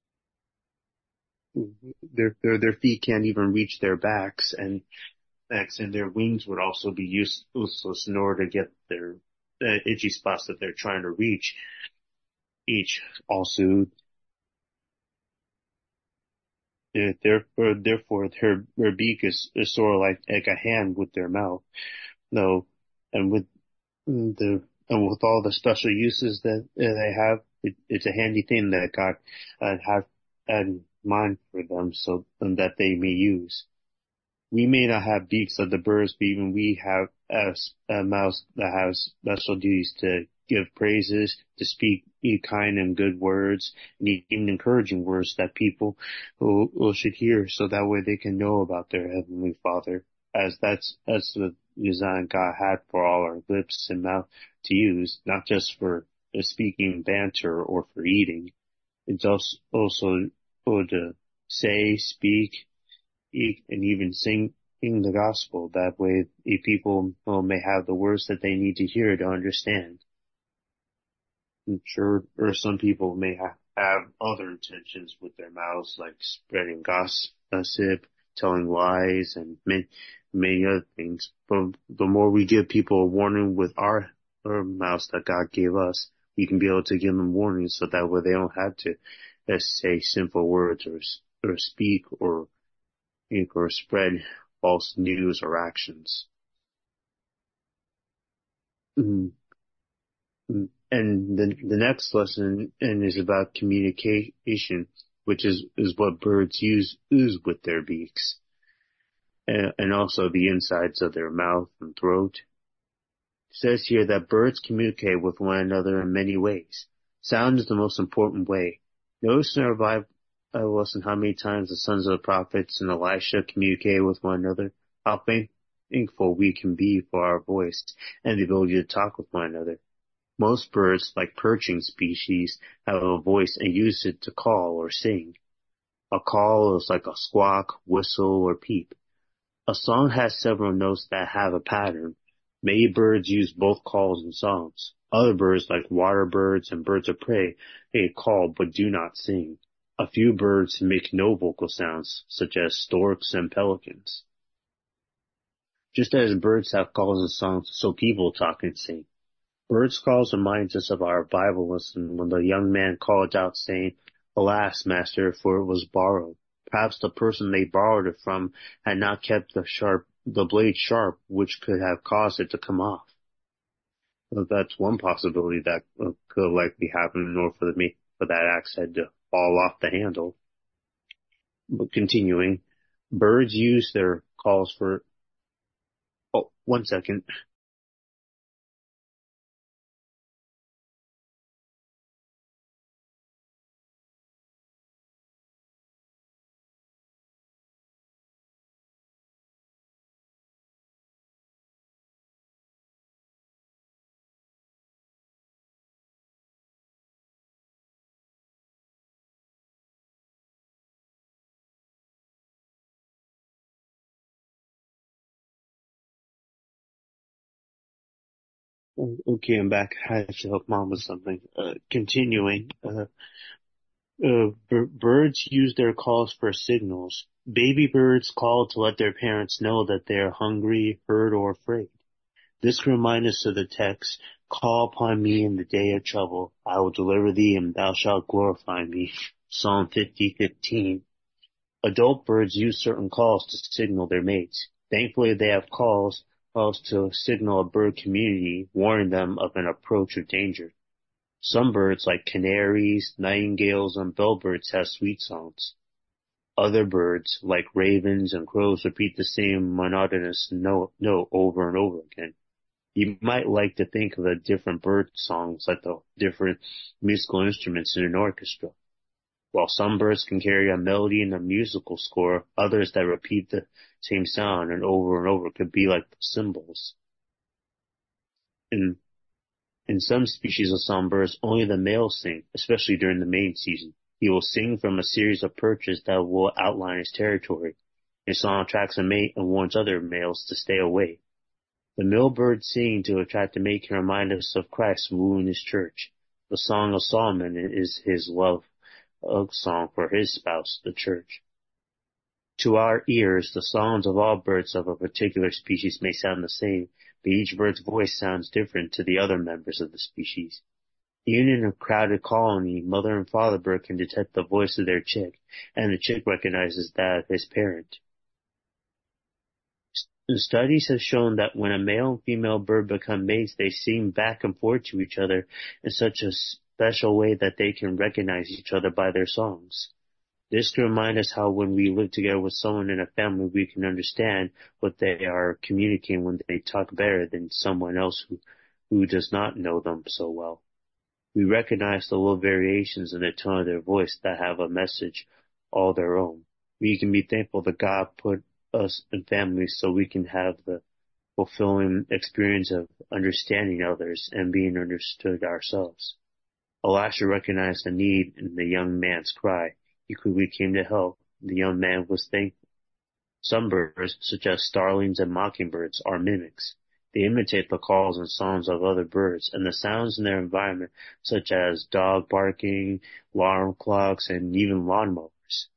their their their feet can't even reach their backs, and backs, and their wings would also be useless in order to get their uh, itchy spots that they're trying to reach. Each also. Yeah, therefore, therefore, their, their beak is, is sort of like, like a hand with their mouth. No, and with the, and with all the special uses that uh, they have, it, it's a handy thing that God uh, have in mind for them so and that they may use. We may not have beaks like the birds, but even we have a, a mouth that has special duties to give praises, to speak kind and good words, and even encouraging words that people who, who should hear, so that way they can know about their Heavenly Father. As that's that's the design God had for all our lips and mouth to use, not just for speaking banter or for eating. It's also also to say, speak, and even sing the gospel. That way people well, may have the words that they need to hear to understand. I'm sure, or some people may have, have other intentions with their mouths, like spreading gossip, telling lies, and many, many other things. But the more we give people a warning with our, our mouths that God gave us, we can be able to give them warnings so that way they don't have to uh, say sinful words or, or speak or or spread false news or actions. Mm-hmm. And the, the next lesson and is about communication, which is, is what birds use, use with their beaks, and, and also the insides of their mouth and throat. It says here that birds communicate with one another in many ways. Sound is the most important way. Notice in our Bible lesson how many times the sons of the prophets and Elisha communicated with one another, how thankful we can be for our voice and the ability to talk with one another. Most birds, like perching species, have a voice and use it to call or sing. A call is like a squawk, whistle, or peep. A song has several notes that have a pattern. Many birds use both calls and songs. Other birds, like water birds and birds of prey, they call but do not sing. A few birds make no vocal sounds, such as storks and pelicans. Just as birds have calls and songs, so people talk and sing. Birds' calls reminds us of our Bible lesson when the young man called out saying, "Alas, master, for it was borrowed." Perhaps the person they borrowed it from had not kept the sharp, the blade sharp, which could have caused it to come off. Well, that's one possibility that could likely happen in order for the for that axe head to fall off the handle. But continuing, birds use their calls for. Oh, one second. Okay, I'm back. I had to help mom with something. Uh, continuing, uh, uh, b- birds use their calls for signals. Baby birds call to let their parents know that they are hungry, hurt, or afraid. This can remind us of the text, "Call upon me in the day of trouble. I will deliver thee, and thou shalt glorify me." Psalm fifty fifteen. Adult birds use certain calls to signal their mates. Thankfully, they have calls calls to signal a bird community, warning them of an approach of danger. Some birds, like canaries, nightingales, and bellbirds, have sweet songs. Other birds, like ravens and crows, repeat the same monotonous note, note over and over again. You might like to think of the different bird songs like the different musical instruments in an orchestra. While some birds can carry a melody and a musical score, others that repeat the same sound and over and over could be like cymbals. In, in some species of songbirds, only the males sing, especially during the mating season. He will sing from a series of perches that will outline his territory. His song attracts a mate and warns other males to stay away. The male birds sing to attract a mate can remind us of Christ wooing his church. The Song of Solomon is his love song for his spouse, the church. To our ears, the songs of all birds of a particular species may sound the same, but each bird's voice sounds different to the other members of the species. Even in a crowded colony, mother and father bird can detect the voice of their chick, and the chick recognizes that of his parent. Studies have shown that when a male and female bird become mates, they sing back and forth to each other in such a special way that they can recognize each other by their songs. This can remind us how when we live together with someone in a family, we can understand what they are communicating when they talk better than someone else who, who does not know them so well. We recognize the little variations in the tone of their voice that have a message all their own. We can be thankful that God put us in families so we can have the fulfilling experience of understanding others and being understood ourselves. Elisha recognized the need in the young man's cry. He quickly came to help. The young man was thankful. Some birds, such as starlings and mockingbirds, are mimics. They imitate the calls and songs of other birds and the sounds in their environment, such as dog barking, alarm clocks, and even lawnmowers.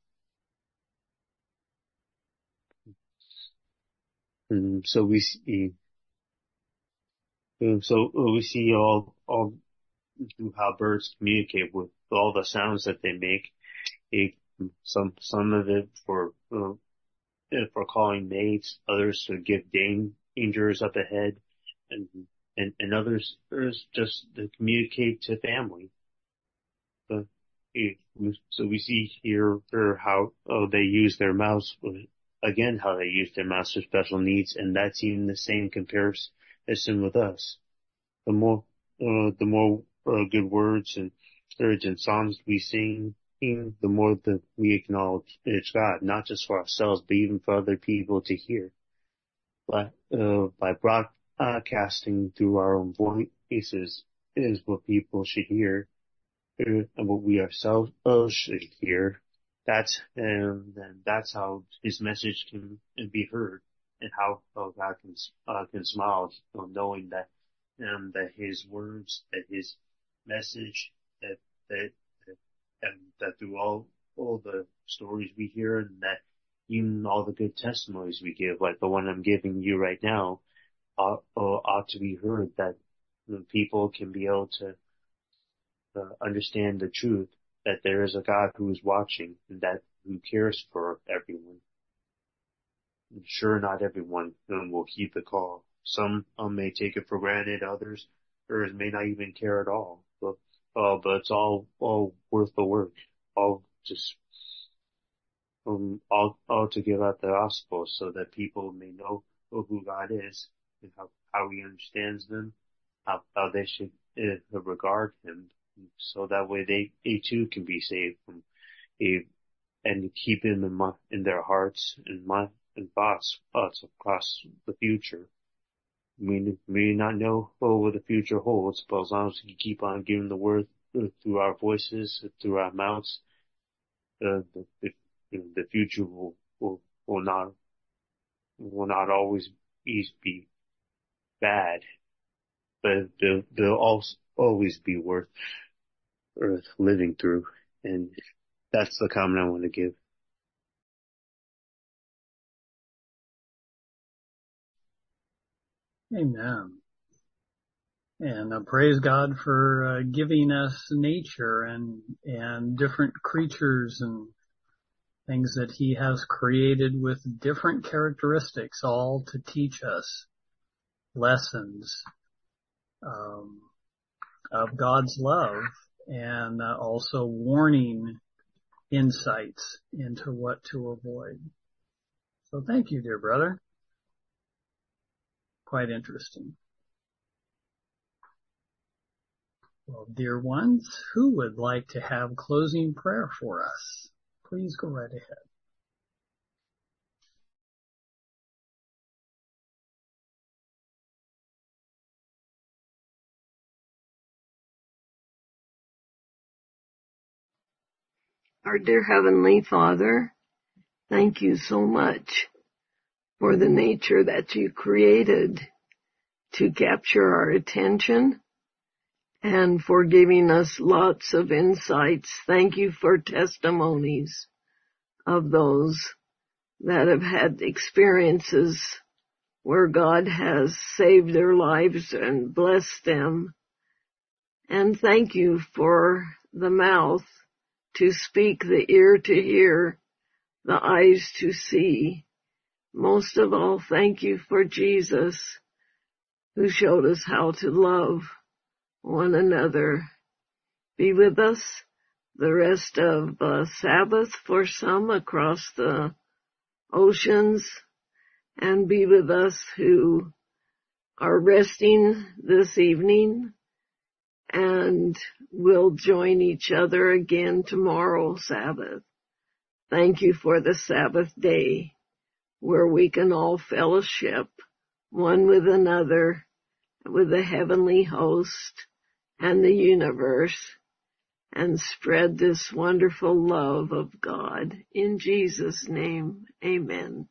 Um, so we see, um, so we see all, all through how birds communicate with all the sounds that they make. It, some, some of it for, uh, for calling mates, others to give dangers up ahead, and, and, and others, others just to communicate to family. But it, so we see here how, oh, they use their mouths. Again, how they use their mouths for special needs, and that's even the same comparison with us. The more, uh, the more uh, good words and words and songs we sing, the more that we acknowledge it's God, not just for ourselves, but even for other people to hear. By, uh, by broadcasting through our own voices is what people should hear, uh, and what we ourselves should hear. That's, um, then that's how his message can be heard, and how, how God can, uh, can smile, you know, knowing that, um, that his words, that his message, that, that, that, and that through all, all the stories we hear, and that even all the good testimonies we give, like the one I'm giving you right now, ought, ought to be heard, that you know, people can be able to, uh, understand the truth, that there is a God who is watching and that who cares for everyone. I'm sure not everyone um, will heed the call. Some um, may take it for granted, others or may not even care at all. But, uh, but it's all, all worth the work. All just, um, all, all to give out the gospel so that people may know who God is and how, how he understands them, how, how they should uh, regard him. So that way they, they too can be saved from a, and keep him in my, in their hearts and mind and thoughts, thoughts across the future. We may not know what the future holds, but as long as we keep on giving the word through our voices, through our mouths, uh, the, the, the future will, will, will not, will not always be bad, but they'll, they'll also always be worth Earth living through, and that's the comment I want to give. Amen. And uh, praise God for uh, giving us nature and and different creatures and things that he has created with different characteristics, all to teach us lessons. Um, of God's love, and uh, also warning insights into what to avoid. So thank you, dear brother. Quite interesting. Well, dear ones, who would like to have closing prayer for us? Please go right ahead. Our dear Heavenly Father, thank you so much for the nature that you created to capture our attention and for giving us lots of insights. Thank you for testimonies of those that have had experiences where God has saved their lives and blessed them. And thank you for the mouth to speak, the ear to hear, the eyes to see. Most of all, thank you for Jesus, who showed us how to love one another. Be with us the rest of uh, Sabbath for some across the oceans, and be with us who are resting this evening and will join each other again tomorrow, Sabbath. Thank you for the Sabbath day where we can all fellowship one with another, with the heavenly host and the universe, and spread this wonderful love of God. In Jesus' name, amen.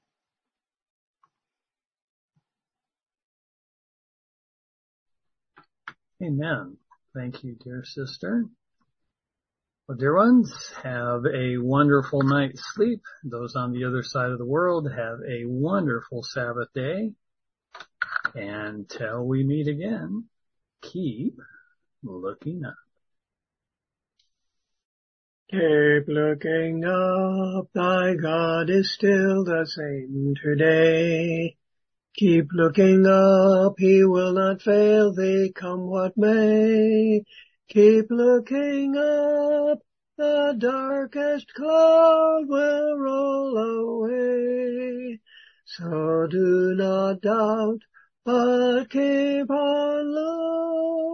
Amen. Thank you, dear sister. Well, dear ones, have a wonderful night's sleep. Those on the other side of the world, have a wonderful Sabbath day. And till we meet again, keep looking up. Keep looking up, thy God is still the same today. Keep looking up, he will not fail thee, come what may. Keep looking up, the darkest cloud will roll away. So do not doubt, but keep on looking.